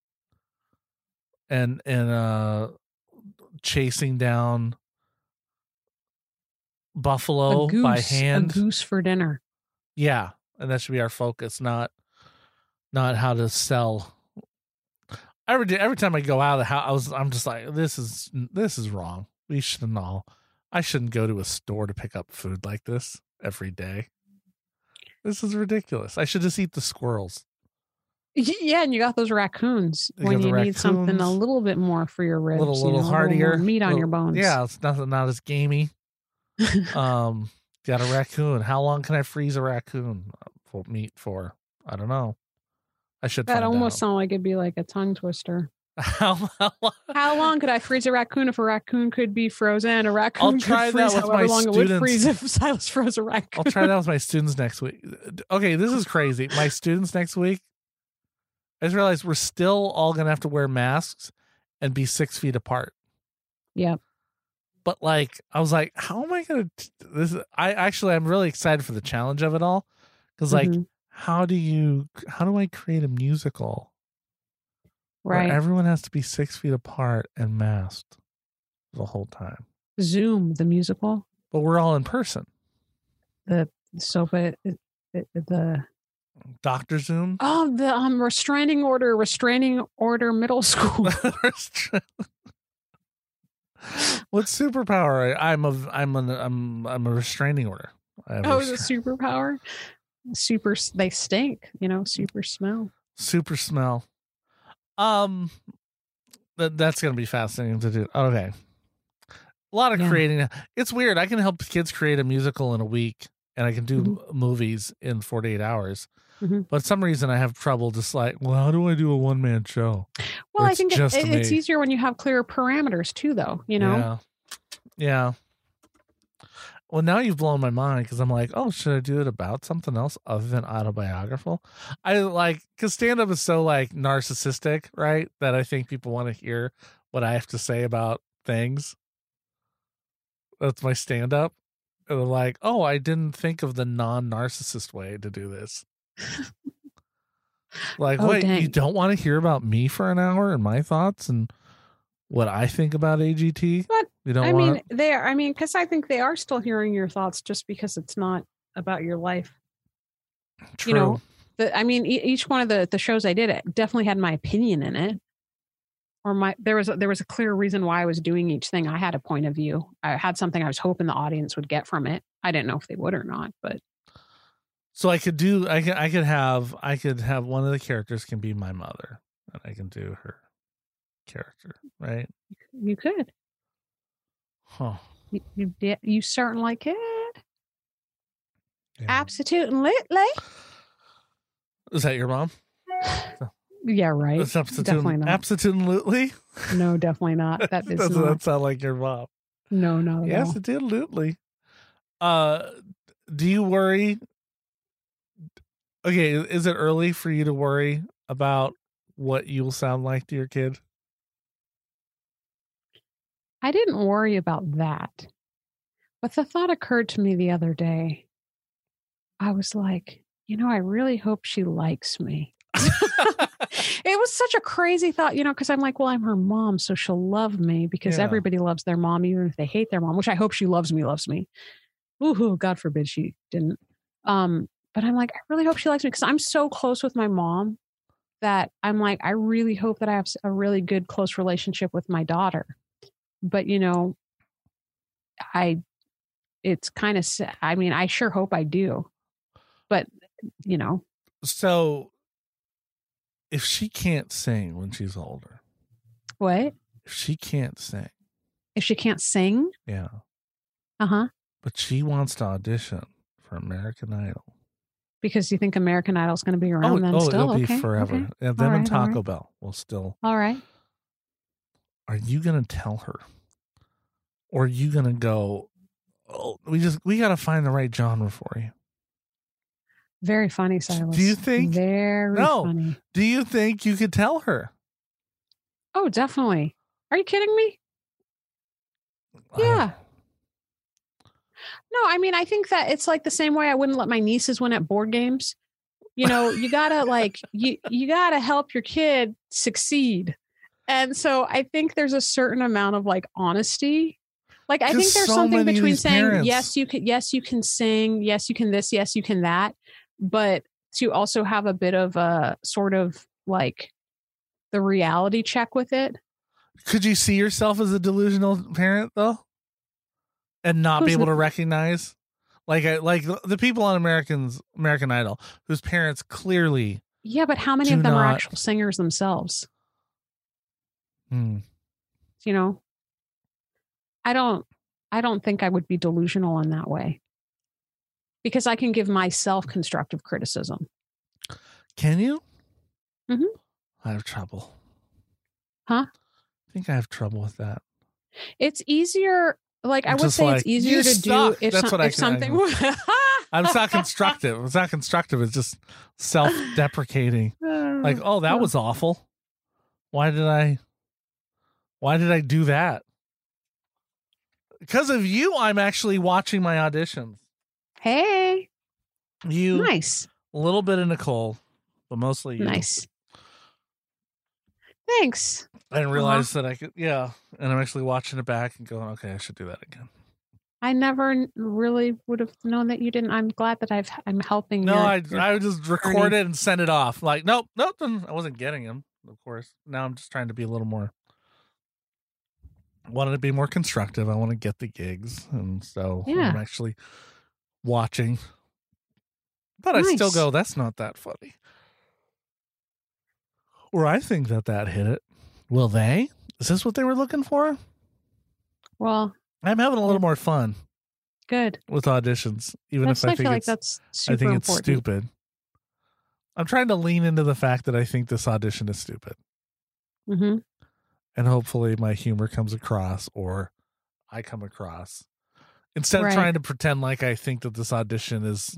and and uh chasing down buffalo a goose, by hand. a goose for dinner. Yeah, and that should be our focus, not not how to sell. Every day, every time I go out of the house, I was I'm just like, this is this is wrong. We shouldn't all. I shouldn't go to a store to pick up food like this every day. This is ridiculous. I should just eat the squirrels. Yeah, and you got those raccoons You when got the you need something a raccoons. little bit more for your ribs, little you little know, hardier, a little more meat on little- your bones. Yeah, it's nothing not as gamey. um, got a raccoon. How long can I freeze a raccoon for meat for? I don't know. I should. That find almost out. sounds like it'd be like a tongue twister. how, how long? How long could I freeze a raccoon if a raccoon could be frozen? A raccoon try could that freeze with however my long it would students. freeze if Silas froze a raccoon. I'll try that with my students next week. Okay, this is crazy. My students next week. I just realized we're still all gonna have to wear masks and be six feet apart. Yep. But like, I was like, how am I gonna? T- this is, I actually, I'm really excited for the challenge of it all, because like, Mhm. how do you? How do I create a musical Right. where everyone has to be six feet apart and masked the whole time, Zoom, the musical. but we're all in person? The so but it, it, the Doctor Zoom. oh the um restraining order, restraining order middle school. What superpower? I, I'm a I'm an I'm I'm a restraining order. I have Oh, a it's a restra- superpower. Super, they stink. You know, super smell. super smell. Um, that that's gonna be fascinating to do. Okay, a lot of Yeah. creating. It's weird. I can help kids create a musical in a week, and I can do Mm-hmm. movies in forty-eight hours. Mhm. But for some reason, I have trouble. Just like, well, how do I do a one man show? Well, Or I it's think it, just it- it's me. easier when you have clearer parameters too, though. You know. Yeah. Yeah. Well, now you've blown my mind because I'm like, oh, should I do it about something else other than autobiographical? I like because stand up is so like narcissistic, right? That I think people want to hear what I have to say about things. That's my stand up. And they're like, oh, I didn't think of the non narcissist way to do this. Like, Oh, wait, you dang. don't want to hear about me for an hour and my thoughts and what I think about A G T? But, You don't I want mean, they are. I mean, because I think they are still hearing your thoughts, just because it's not about your life. True. You know, the, I mean, e- each one of the the shows I did, it definitely had my opinion in it, or my there was a, there was a clear reason why I was doing each thing. I had a point of view. I had something I was hoping the audience would get from it. I didn't know if they would or not, but So I could do I could I could have I could have one of the characters can be my mother and I can do her character, right? you could. Huh. You you, did, you certainly could. Yeah. Absolutely. Is that your mom? Yeah, right. That's Definitely not. absolutely. No, definitely not. That is Doesn't not. that sound like your mom? No, no, Yes, no. absolutely. Uh do you worry? Okay, is it early for you to worry about what you'll sound like to your kid? I didn't worry about that. But the thought occurred to me the other day. I was like, you know, I really hope she likes me. It was such a crazy thought, you know, because I'm like, well, I'm her mom, so she'll love me because Yeah. everybody loves their mom, even if they hate their mom, which I hope she loves me, loves me. Ooh, God forbid she didn't. Um, but I'm like, I really hope she likes me because I'm so close with my mom that I'm like, I really hope that I have a really good, close relationship with my daughter. But, you know, I, it's kind of, I mean, I sure hope I do. But, you know, So if she can't sing when she's older, what? if she can't sing, If she can't sing? yeah, Uh huh. but she wants to audition for American Idol. Because you think American Idol is going to be around oh, then oh still? it'll be Okay, forever. okay. Yeah, them All and right, all Taco right. Bell will still. All right. Are you gonna tell her, or are you gonna go? Oh, we just we gotta find the right genre for you. Very funny, Silas. Do you think- Very No. funny. Do you think you could tell her? Oh, definitely. Are you kidding me? I- Yeah. No, I mean, I think that it's like the same way I wouldn't let my nieces win at board games. You know, you gotta like you you gotta help your kid succeed. And so I think there's a certain amount of like honesty. Like I think Just there's so something many of between these saying parents. yes, you can yes, you can sing, yes, you can this, yes, you can that. but to also have a bit of a sort of like the reality check with it. Could you see yourself as a delusional parent though, and not Who's be able the- to recognize, like, I, like the people on Americans American Idol whose parents clearly. Yeah, but how many Do of them are not- actual singers themselves? Hmm. You know, I don't, I don't think I would be delusional in that way because I can give myself constructive criticism. Can you? Mhm. I have trouble. Huh? I think I have trouble with that. It's easier. Like I I'm would just say like, it's easier "You to suck." do if, That's some, what I if can- I something. can- I'm it's not constructive. It's not constructive. It's just self-deprecating. Like, oh, that was awful. Why did I? Why did I do that? Because of you, I'm actually watching my auditions. Hey, You, nice, a little bit of Nicole, but mostly you. nice. Thanks. I didn't realize that I could. Yeah, and I'm actually watching it back and going, okay, I should do that again. I never n- really would have known that you didn't. I'm glad that I've I'm helping. No, your- I your- I would just record it and send it off. Like, nope, nope. then I wasn't getting him, of course. Now I'm just trying to be a little more. I wanted to be more constructive. I want to get the gigs, and so Yeah. I'm actually watching. But I still Nice. go, that's not that funny. Or I think that that hit it. Will they? Is this what they were looking for? Well, I'm having a little more fun good. with auditions, even That's if I, I think feel like it's, that's super I think it's important. stupid. I'm trying to lean into the fact that I think this audition is stupid. Mm-hmm. And hopefully my humor comes across, or I come across, instead Right. of trying to pretend like I think that this audition is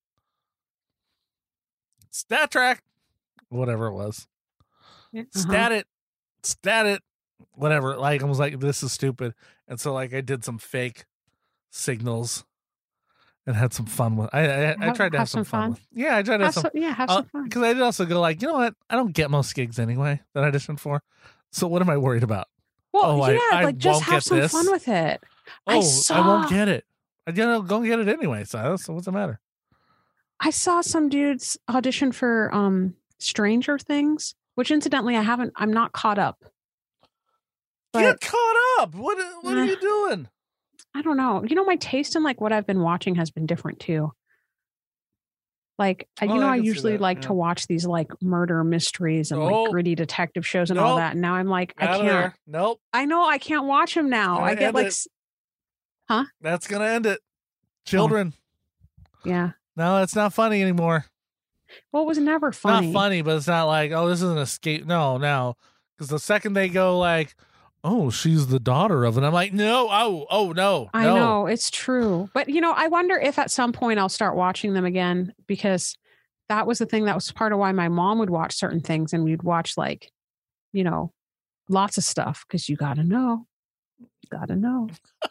Stat Track, whatever it was, Uh-huh. stat it, stat it, whatever. Like I was like, this is stupid, and so like I did some fake signals and had some fun with. I I, I Have- tried to have, have some some fun. fun? With, yeah, I tried to have Have some. some, yeah, have Uh, some fun. Because I did also go like, you know what? I don't get most gigs anyway that I audition for. So what am I worried about? Well, oh, I- yeah, I like just won't have get some this. fun with it. I Oh, I, saw- won't get it. I you know, go get it anyway. So, so what's the matter? I saw some dudes audition for um Stranger Things, which incidentally I haven't. I'm not caught up. But Get caught up. What what are you doing? I don't know. You know, my taste in like what I've been watching has been different too. Like, I- you Oh, know, I I, can see usually that, like yeah. to watch these like murder mysteries and Oh. like gritty detective shows and all Nope. that. And now I'm like, I Out of can't. there. Nope. I know I can't watch them now. Gonna I get end like, it. s- That's gonna end it. Children. yeah. No, it's not funny anymore. Well, it was never funny. Not funny, but it's not like, oh, this is an escape. No, no. Because the second they go like, oh, she's the daughter of it, I'm like, no, oh, oh, no. I no. know it's true, but you know, I wonder if at some point I'll start watching them again because that was the thing that was part of why my mom would watch certain things and we'd watch like, you know, lots of stuff because you got to know, you got to know.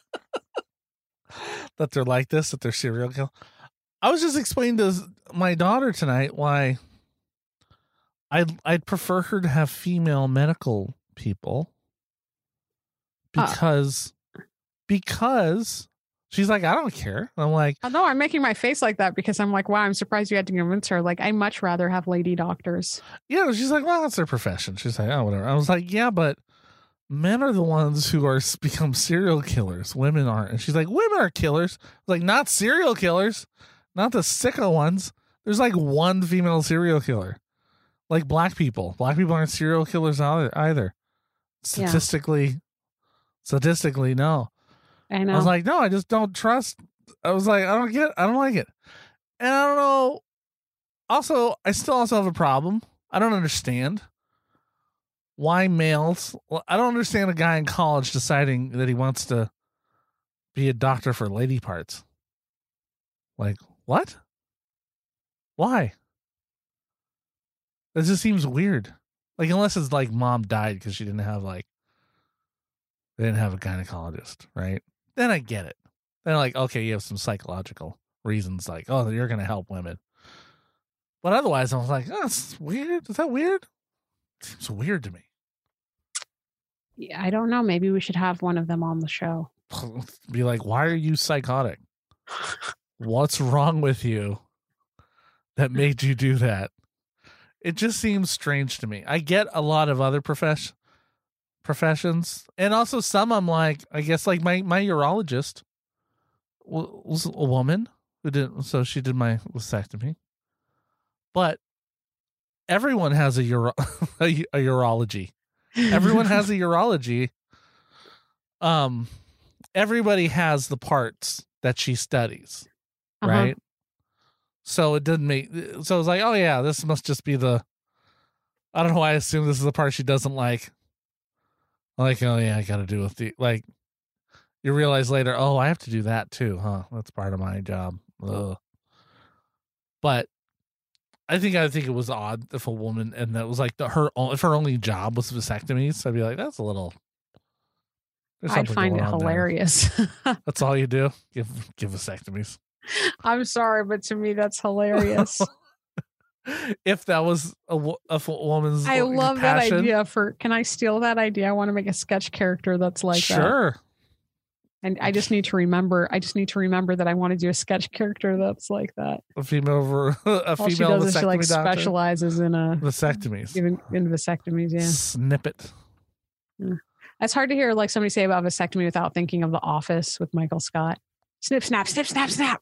That they're like this, that they're serial kill. I was just explaining to my daughter tonight why I'd, I'd prefer her to have female medical people Uh. because, because she's like, I don't care. I'm like, Although I'm making my face like that because I'm like, wow, I'm surprised you had to convince her. Like, I much rather have lady doctors. yeah, she's like, well, that's their profession. She's like, oh, whatever. I was like, yeah, but men are the ones who are become serial killers. Women aren't. And she's like, women are killers. I was like, not serial killers, not the sicko ones. There's like one female serial killer. Like black people. Black people aren't serial killers either. either. Yeah. Statistically, statistically, no. I know. I was like, no, I just don't trust. I was like, I don't get, I don't like it. And I don't know. Also, I still also have a problem. I don't understand why males, well, I don't understand a guy in college deciding that he wants to be a doctor for lady parts. Like, what? Why? That just seems weird. Like, unless it's like mom died because she didn't have like, they didn't have a gynecologist, right? Then I get it. Then like, okay, you have some psychological reasons, like, oh, you're going to help women. But otherwise, I was like, oh, that's weird. Is that weird? Seems weird to me. Yeah, I don't know. Maybe we should have one of them on the show. Be like, why are you psychotic? What's wrong with you that made you do that. It just seems strange to me. I get a lot of other profession professions, and also some I'm like, I guess like my my urologist was a woman who did, so she did my vasectomy. But everyone has a uro a, a urology. Everyone has a urology. Um, everybody has the parts that she studies, Uh-huh. right? So it didn't make. So it's like, oh yeah, this must just be the. I don't know why I assume this is the part she doesn't like. Like, oh yeah, I got to do with the like. You realize later, oh, I have to do that too, huh? That's part of my job. Ugh. But I think I think it was odd if a woman, and that was like the, her if her only job was vasectomies. I'd be like, that's a little. there's I'd something find it going on there. hilarious. That's all you do? Give give vasectomies. I'm sorry, but to me, that's hilarious. If that was a, wo- a f- woman's I love that passion, idea. For can I steal that idea? I want to make a sketch character that's like that. sure. And I just need to remember. I just need to remember that I want to do a sketch character that's like that. A female over a All she female does is she like vasectomy doctor. specializes in a Vasectomies. in, in vasectomies. Yeah, Snippet. it's hard to hear like somebody say about vasectomy without thinking of The Office with Michael Scott. Snip, snap, snip, snap, snap.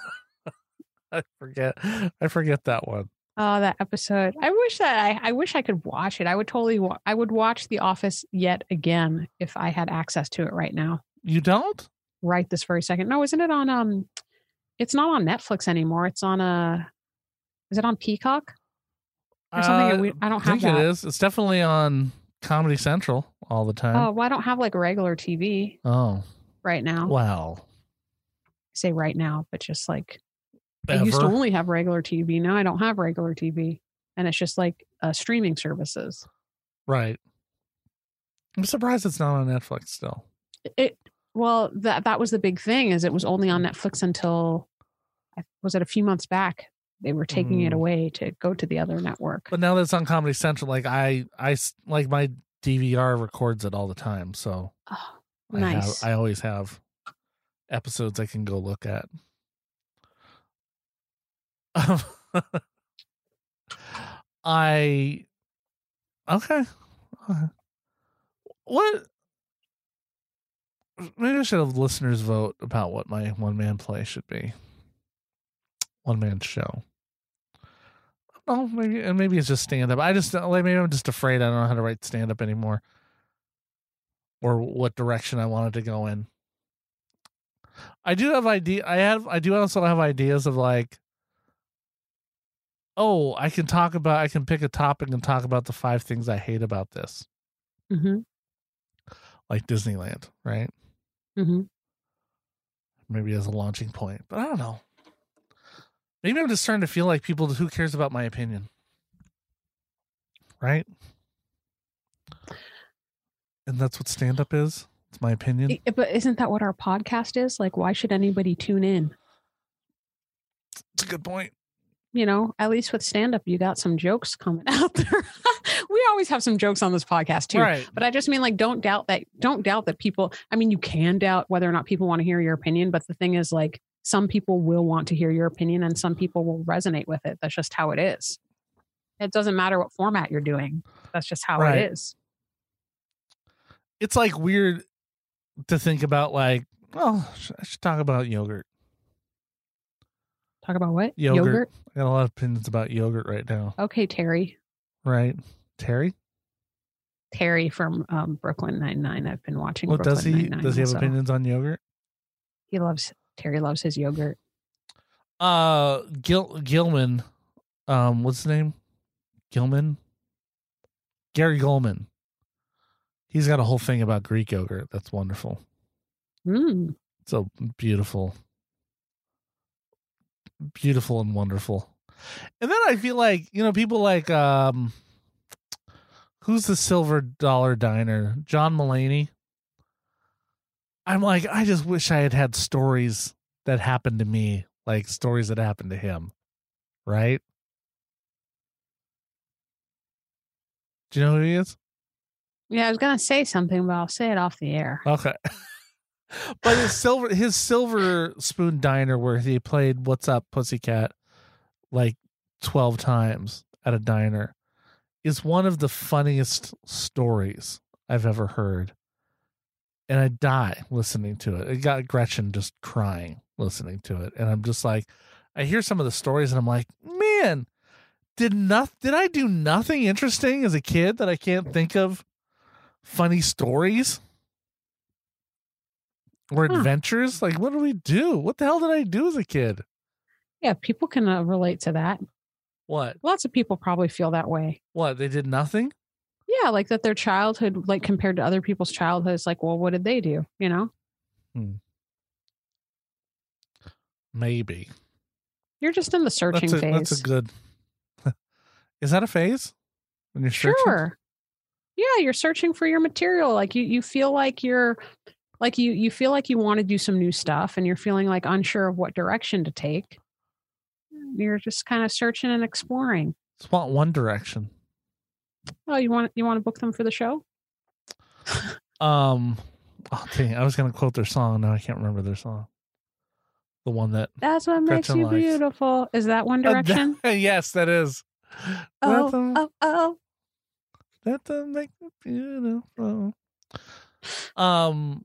I forget. I forget that one. Oh, that episode. I wish that I, I wish I could watch it. I would totally, wa- I would watch The Office yet again if I had access to it right now. You don't? Right this very second. No, isn't it on, um, it's not on Netflix anymore. It's on a, is it on Peacock or something? Uh, we, I don't I have think that. it is. It's definitely on Comedy Central all the time. Oh, well, I don't have like regular T V Oh, right now. wow. I say right now, but just like, I used to Ever? only have regular T V. Now I don't have regular T V. And it's just like uh, streaming services. Right. I'm surprised it's not on Netflix still. It well that that was the big thing is it was only on Netflix until was it a few months back they were taking it Mm. away to go to the other network. But now that it's on Comedy Central, like I, I s- like my D V R records it all the time, so Oh, I nice. have, I always have episodes I can go look at. Um, I okay. Okay. What? Maybe I should have listeners vote about what my one man play should be. One man show. Oh, maybe and maybe it's just stand up. I just like maybe I'm just afraid I don't know how to write stand up anymore, or what direction I wanted to go in. I do have idea. I have. I do also have ideas of like, oh, I can talk about. I can pick a topic and talk about the five things I hate about this, Mm-hmm. like Disneyland, right? Mm-hmm. Maybe as a launching point, but I don't know. Maybe I'm just starting to feel like people. Who cares about my opinion, right? And that's what stand up is. It's my opinion. But isn't that what our podcast is? Like, why should anybody tune in? It's a good point. You know, at least with stand up, you got some jokes coming out there. We always have some jokes on this podcast too. Right. But I just mean like, don't doubt that, don't doubt that people, I mean, you can doubt whether or not people want to hear your opinion. But the thing is like, some people will want to hear your opinion and some people will resonate with it. That's just how it is. It doesn't matter what format you're doing. That's just how Right. it is. It's like weird to think about like, oh, I should talk about yogurt. Talk about what? Yogurt. I got a lot of opinions about yogurt right now. Okay, Terry. Right. Terry? Terry from um, Brooklyn Nine-Nine. I've been watching Well, Brooklyn does he Nine-Nine does he have also. opinions on yogurt? He loves, Terry loves his yogurt. Uh Gil Gilman. Um, what's his name? Gilman? Gary Goldman. He's got a whole thing about Greek yogurt. That's wonderful. Mm. It's so beautiful. Beautiful and wonderful. And then I feel like, you know, people like um who's the Silver Dollar Diner? John Mulaney. I'm like, I just wish I had had stories that happened to me, like stories that happened to him. Right? Do you know who he is? Yeah, I was gonna say something, but I'll say it off the air. Okay. But his silver his Silver Spoon Diner where he played What's Up Pussycat, like twelve times at a diner is one of the funniest stories I've ever heard. And I die listening to it. It got Gretchen just crying listening to it. And I'm just like, I hear some of the stories and I'm like, man, did not, did I do nothing interesting as a kid that I can't think of funny stories or Huh. adventures? Like, what do we do? What the hell did I do as a kid? Yeah, people can uh, relate to that. What? Lots of people probably feel that way. What? They did nothing? Yeah, like that their childhood, like compared to other people's childhoods, like, well, what did they do? You know? Hmm. Maybe. You're just in the searching That's a, phase. that's a good. Is that a phase? When you're searching? Sure. Yeah, you're searching for your material. Like you, you feel like you're like you you feel like you want to do some new stuff and you're feeling like unsure of what direction to take. You're just kind of searching and exploring. Just want One Direction. Oh, you want you want to book them for the show? Um, oh, dang, I was going to quote their song. Now I can't remember their song. The one that. That's what makes Gretchen you likes. beautiful. Is that One Direction? Uh, that- yes, that is. oh, Nothing- oh, oh. That doesn't make me beautiful. Um.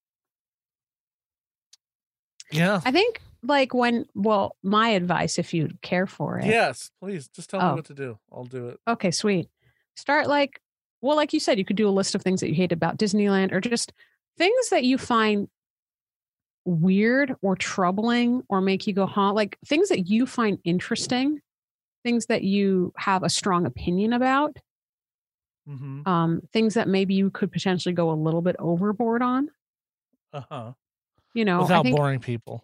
Yeah. I think like when well, my advice, if you care for it. Yes, please. Just tell Oh. me what to do. I'll do it. Okay, sweet. Start like, well, like you said, you could do a list of things that you hate about Disneyland or just things that you find weird or troubling or make you go, huh? Like things that you find interesting, things that you have a strong opinion about, Mm-hmm. um, things that maybe you could potentially go a little bit overboard on. Uh huh. You know, I Without think, boring people.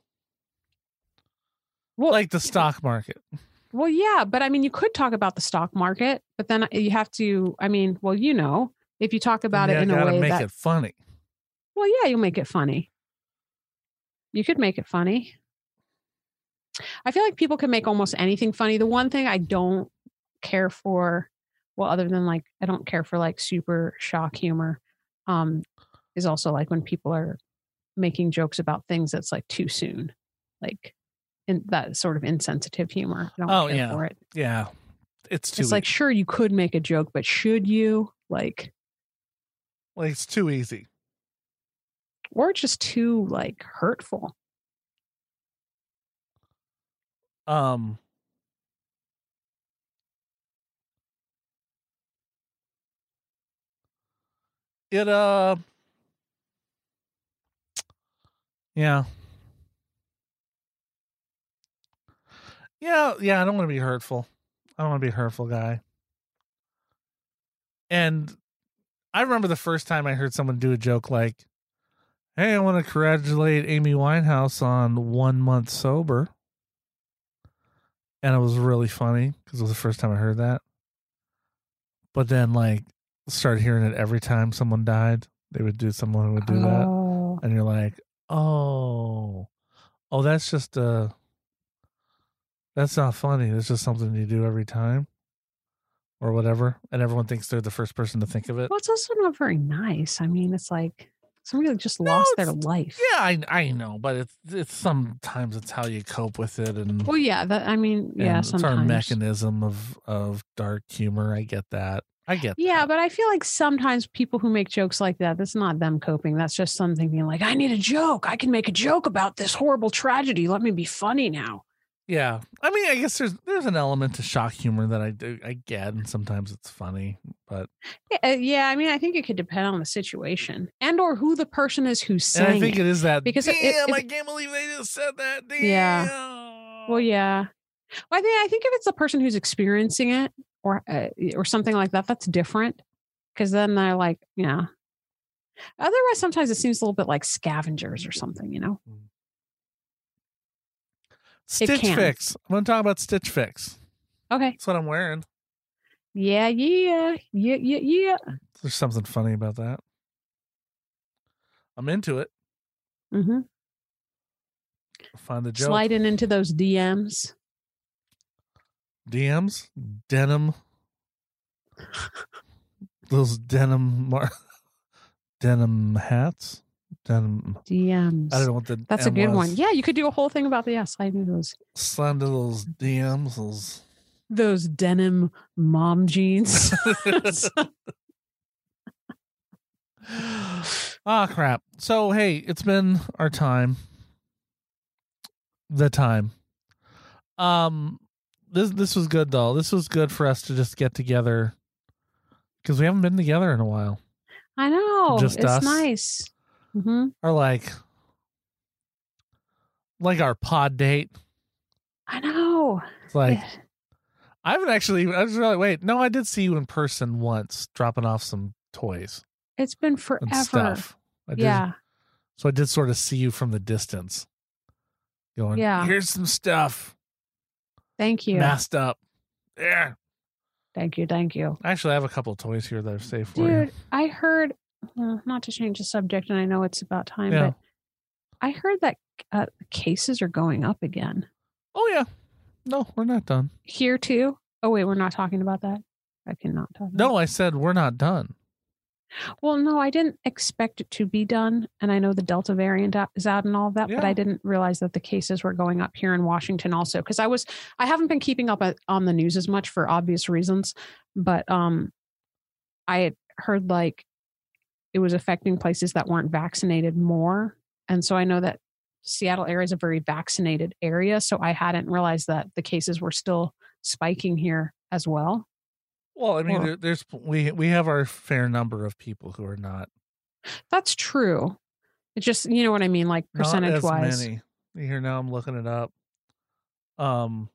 well, Like the stock market. well, yeah, but I mean, you could talk about the stock market, but then you have to, I mean, well, you know, if you talk about Yeah, it in a gotta way make that, it funny. well, yeah, you'll make it funny. You could make it funny. I feel like people can make almost anything funny. The one thing I don't care for, well, other than like, I don't care for like super shock humor, um, is also like when people are making jokes about things that's like too soon, like in that sort of insensitive humor. I don't Oh, care yeah. for it. Yeah. It's too It's like, sure, you could make a joke, but should you? Like, like it's too easy. or just too like hurtful. Um It uh Yeah. Yeah, yeah, I don't want to be hurtful. I don't want to be a hurtful guy. And I remember the first time I heard someone do a joke like, "Hey, I want to congratulate Amy Winehouse on one month sober." And it was really funny because it was the first time I heard that. But then, like, started hearing it every time someone died. They would do, someone would do that. Oh. And you're like, oh, oh, that's just, uh, that's not funny. That's just something you do every time or whatever. And everyone thinks they're the first person to think of it. Well, it's also not very nice. I mean, it's like somebody that just lost their it's- life. Yeah, I I know, but it's it's sometimes it's how you cope with it, and Well, yeah. That I mean, yeah. and it's our Sometimes. mechanism of of dark humor. I get that. I get. Yeah, that. but I feel like sometimes people who make jokes like that, that's not them coping. That's just something being like, I need a joke. I can make a joke about this horrible tragedy. Let me be funny now. Yeah, I mean, I guess there's there's an element to shock humor that I do I get, and sometimes it's funny, but Yeah, uh, yeah. I mean, I think it could depend on the situation and or who the person is who's and saying I think it. it is that. Because it- Damn, it- I can't believe they just said that. Damn. Yeah. Well, yeah. Well, I think I think if it's the person who's experiencing it or uh, or something like that, that's different. Because then they're like, yeah. Otherwise, sometimes it seems a little bit like scavengers or something, you know. Stitch can. Fix. I'm going to talk about Stitch Fix. Okay. That's what I'm wearing. Yeah, yeah, yeah, yeah, yeah. There's something funny about that. I'm into it. Mm-hmm. Find the joke. Sliding into those D Ms. D Ms, denim, those denim, mar- denim hats, denim. D Ms. I don't know what the. That's M a good was. one. Yeah, you could do a whole thing about the yeah, sliding into those. Slide into those D Ms, those Those denim mom jeans. Ah, crap. So, hey, it's been our time. The time. Um, this this was good though. This was good for us to just get together because we haven't been together in a while. I know. Just it's us. nice. Mm-hmm. Or like, like our pod date. I know. It's like, I haven't actually. I was really wait. No, I did see you in person once, dropping off some toys It's been and forever. stuff. I did, Yeah. So I did sort of see you from the distance, going, Yeah. here's some stuff. Thank you. Masked up. Yeah. Thank you. Thank you. Actually, I have a couple of toys here that are safe for Dude, you. I heard, well, not to change the subject, and I know it's about time, Yeah. but I heard that uh, cases are going up again. Oh, yeah. No, we're not done. Here too? Oh, wait, we're not talking about that? I cannot talk about No, I said we're not done. Well, no, I didn't expect it to be done. And I know the Delta variant out- is out and all of that, but Yeah. I didn't realize that the cases were going up here in Washington also. Because I was, I haven't been keeping up at, on the news as much for obvious reasons. But um, I had heard like it was affecting places that weren't vaccinated more. And so I know that Seattle area is a very vaccinated area. So I hadn't realized that the cases were still spiking here as well. Well, I mean, Or- there, there's we we have our fair number of people who are not. That's true. It just, you know what I mean? Like percentage Not as wise. many. Here now, I'm looking it up. Um,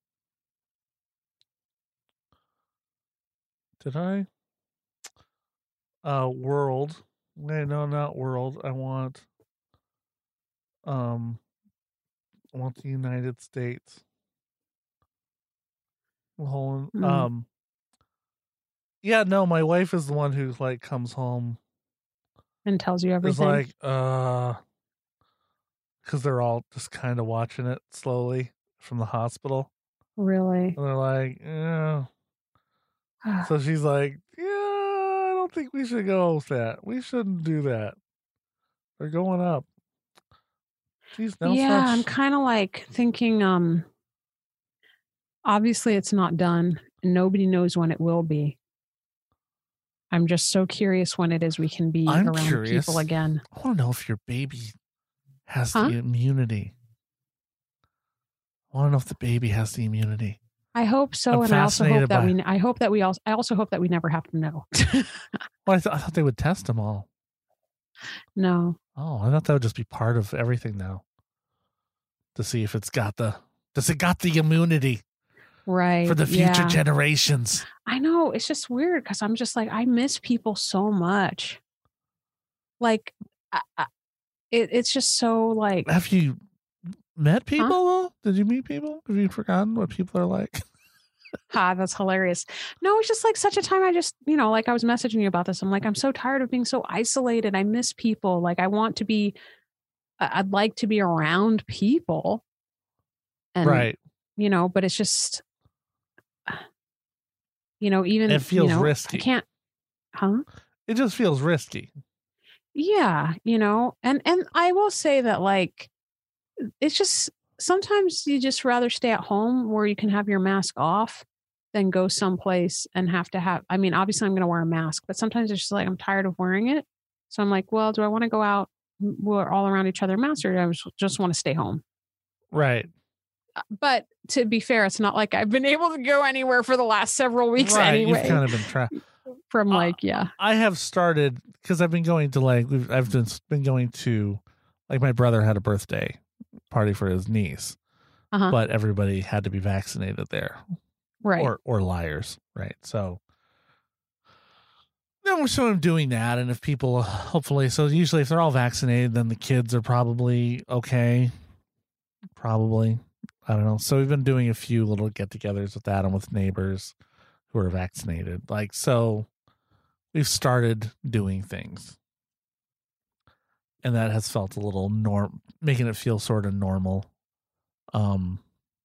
did I? Uh, world. Wait, no, not world. I want. Um, I want the United States. Hold on. Mm. Um. Yeah, no, my wife is the one who like comes home. And tells you It's everything. like, uh, because they're all just kind of watching it slowly from the hospital. Really? And they're like, yeah. So she's like, yeah, I don't think we should go with that. We shouldn't do that. They're going up. Jeez, now yeah, it's I'm not. kind of like thinking, um, obviously it's not done and nobody knows when it will be. I'm just so curious when it is we can be I'm around curious. people again. I want to know if your baby has Huh? the immunity. I want to know if the baby has the immunity. I hope so, I'm and I also hope fascinated that by- we. I hope that we also. I also hope that we never have to know. Well, I, th- I thought they would test them all. No. Oh, I thought that would just be part of everything now. To see if it's got the does it got the immunity Right. for the future yeah. generations. I know. It's just weird because I'm just like, I miss people so much. Like, I, I, it, it's just so like, Have you met people though? Did you meet people? Have you forgotten what people are like? ah, that's hilarious. No, it's just like such a time. I just, you know, like I was messaging you about this. I'm like, I'm so tired of being so isolated. I miss people. Like, I want to be, I- I'd like to be around people. And, Right. you know, but it's just, you know, even, It feels you know, risky. I can't, huh? It just feels risky. Yeah, you know, and and I will say that like it's just sometimes you just rather stay at home where you can have your mask off than go someplace and have to have I mean, obviously I'm going to wear a mask, but sometimes it's just like I'm tired of wearing it. So I'm like, well, do I want to go out we're all around each other masked or do I just want to stay home? Right. But to be fair, it's not like I've been able to go anywhere for the last several weeks right. anyway. You've kind of been trapped. From Uh, like, yeah. I have started because I've been going to like we've I've been been going to like my brother had a birthday party for his niece, Uh-huh. but everybody had to be vaccinated there, Right. or or liars, right? So then so I'm doing that, and if people hopefully so usually if they're all vaccinated, then the kids are probably okay, probably I don't know. So we've been doing a few little get-togethers with that and with neighbors who are vaccinated, like so. We've started doing things, and that has felt a little norm, making it feel sort of normal. Um,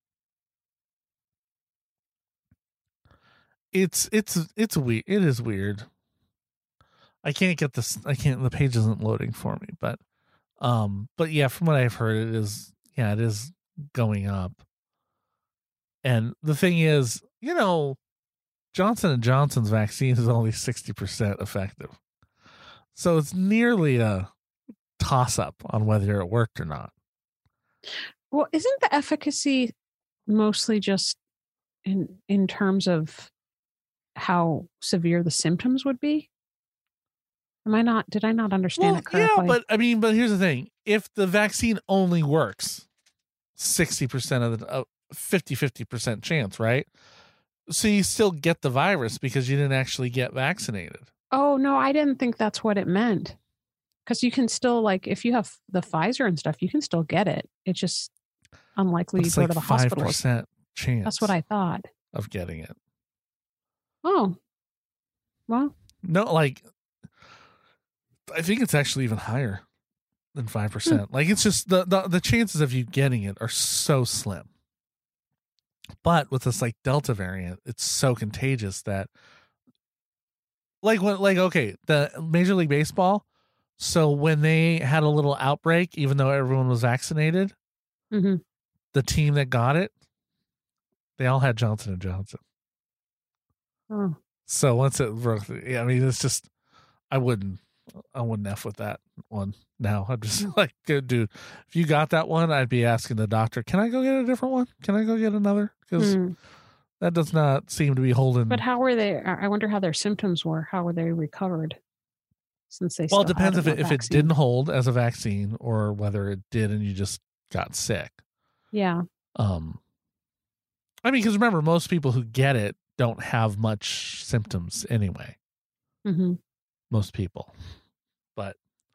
it's it's it's weird. It is weird. I can't get this. I can't. The page isn't loading for me, but um, but yeah, from what I've heard, it is. Yeah, it is going up. And the thing is, you know, Johnson and Johnson's vaccine is only sixty percent effective. So it's nearly a toss-up on whether it worked or not. Well, isn't the efficacy mostly just in in terms of how severe the symptoms would be? Am I not, did I not understand Well, it correctly? yeah, but I mean, but here's the thing. If the vaccine only works sixty percent of the, uh, fifty, fifty percent chance, right? So you still get the virus because you didn't actually get vaccinated. Oh, no, I didn't think that's what it meant. Because you can still, like, if you have the Pfizer and stuff, you can still get it. It's just unlikely But you it's go like to the five hospital. percent chance. That's what I thought. Of getting it. Oh, well, No, like, I think it's actually even higher than five percent. Hmm. Like, it's just the, the, the chances of you getting it are so slim. But with this, like, Delta variant, it's so contagious that, like, when, like, okay, the Major League Baseball, so when they had a little outbreak, even though everyone was vaccinated, hmm the team that got it, they all had Johnson and Johnson. oh, So once it broke, yeah, I mean, it's just, I wouldn't, I wouldn't F with that one now. I'm just like, dude, if you got that one, I'd be asking the doctor, can I go get a different one? Can I go get another? Because hmm. that does not seem to be holding. But how were they? I wonder how their symptoms were. How were they recovered? Since they well, it still depends if had it, if it vaccine. didn't hold as a vaccine or whether it did and you just got sick. Yeah. Um, I mean, because remember, most people who get it don't have much symptoms anyway. hmm Most people, but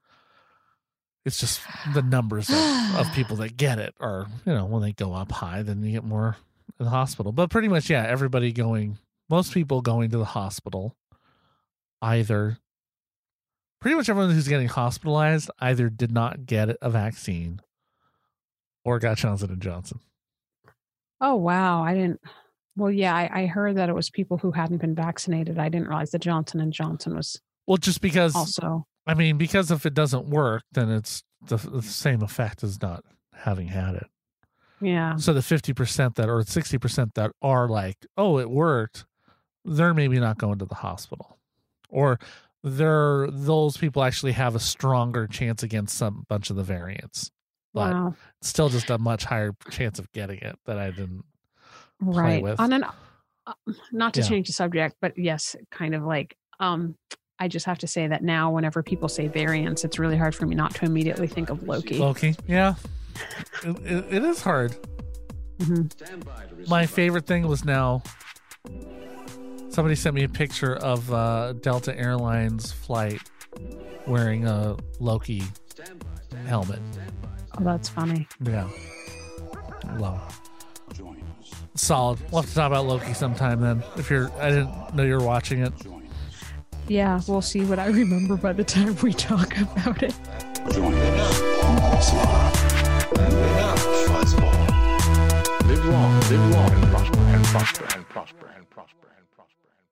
it's just the numbers of, of people that get it are, you know, when they go up high, then you get more in the hospital. But pretty much, yeah, everybody going, most people going to the hospital, either, pretty much everyone who's getting hospitalized either did not get a vaccine or got Johnson and Johnson. Oh, wow. I didn't. Well, yeah, I, I heard that it was people who hadn't been vaccinated. I didn't realize that Johnson and Johnson was Well, just because, also. I mean, because if it doesn't work, then it's the, the same effect as not having had it. Yeah. So the fifty percent that, or sixty percent that are like, oh, it worked, they're maybe not going to the hospital. Or they're, those people actually have a stronger chance against some bunch of the variants. But Wow. it's still just a much higher chance of getting it that I didn't play Right. with. On an, uh, not to Yeah. change the subject, but yes, kind of like, um, I just have to say that now, whenever people say variants, it's really hard for me not to immediately think of Loki. Loki, yeah. It, it, it is hard. Mhm. My favorite thing was now somebody sent me a picture of uh, Delta Airlines flight wearing a Loki helmet. Oh, that's funny. Yeah. Love it. Join us. Solid. We'll have to talk about Loki sometime then. If you're, I didn't know you were watching it. Join us. Yeah, we'll see what I remember by the time we talk about it. Join us. Live long, live long, and prosper, and prosper, and prosper, and prosper, and prosper.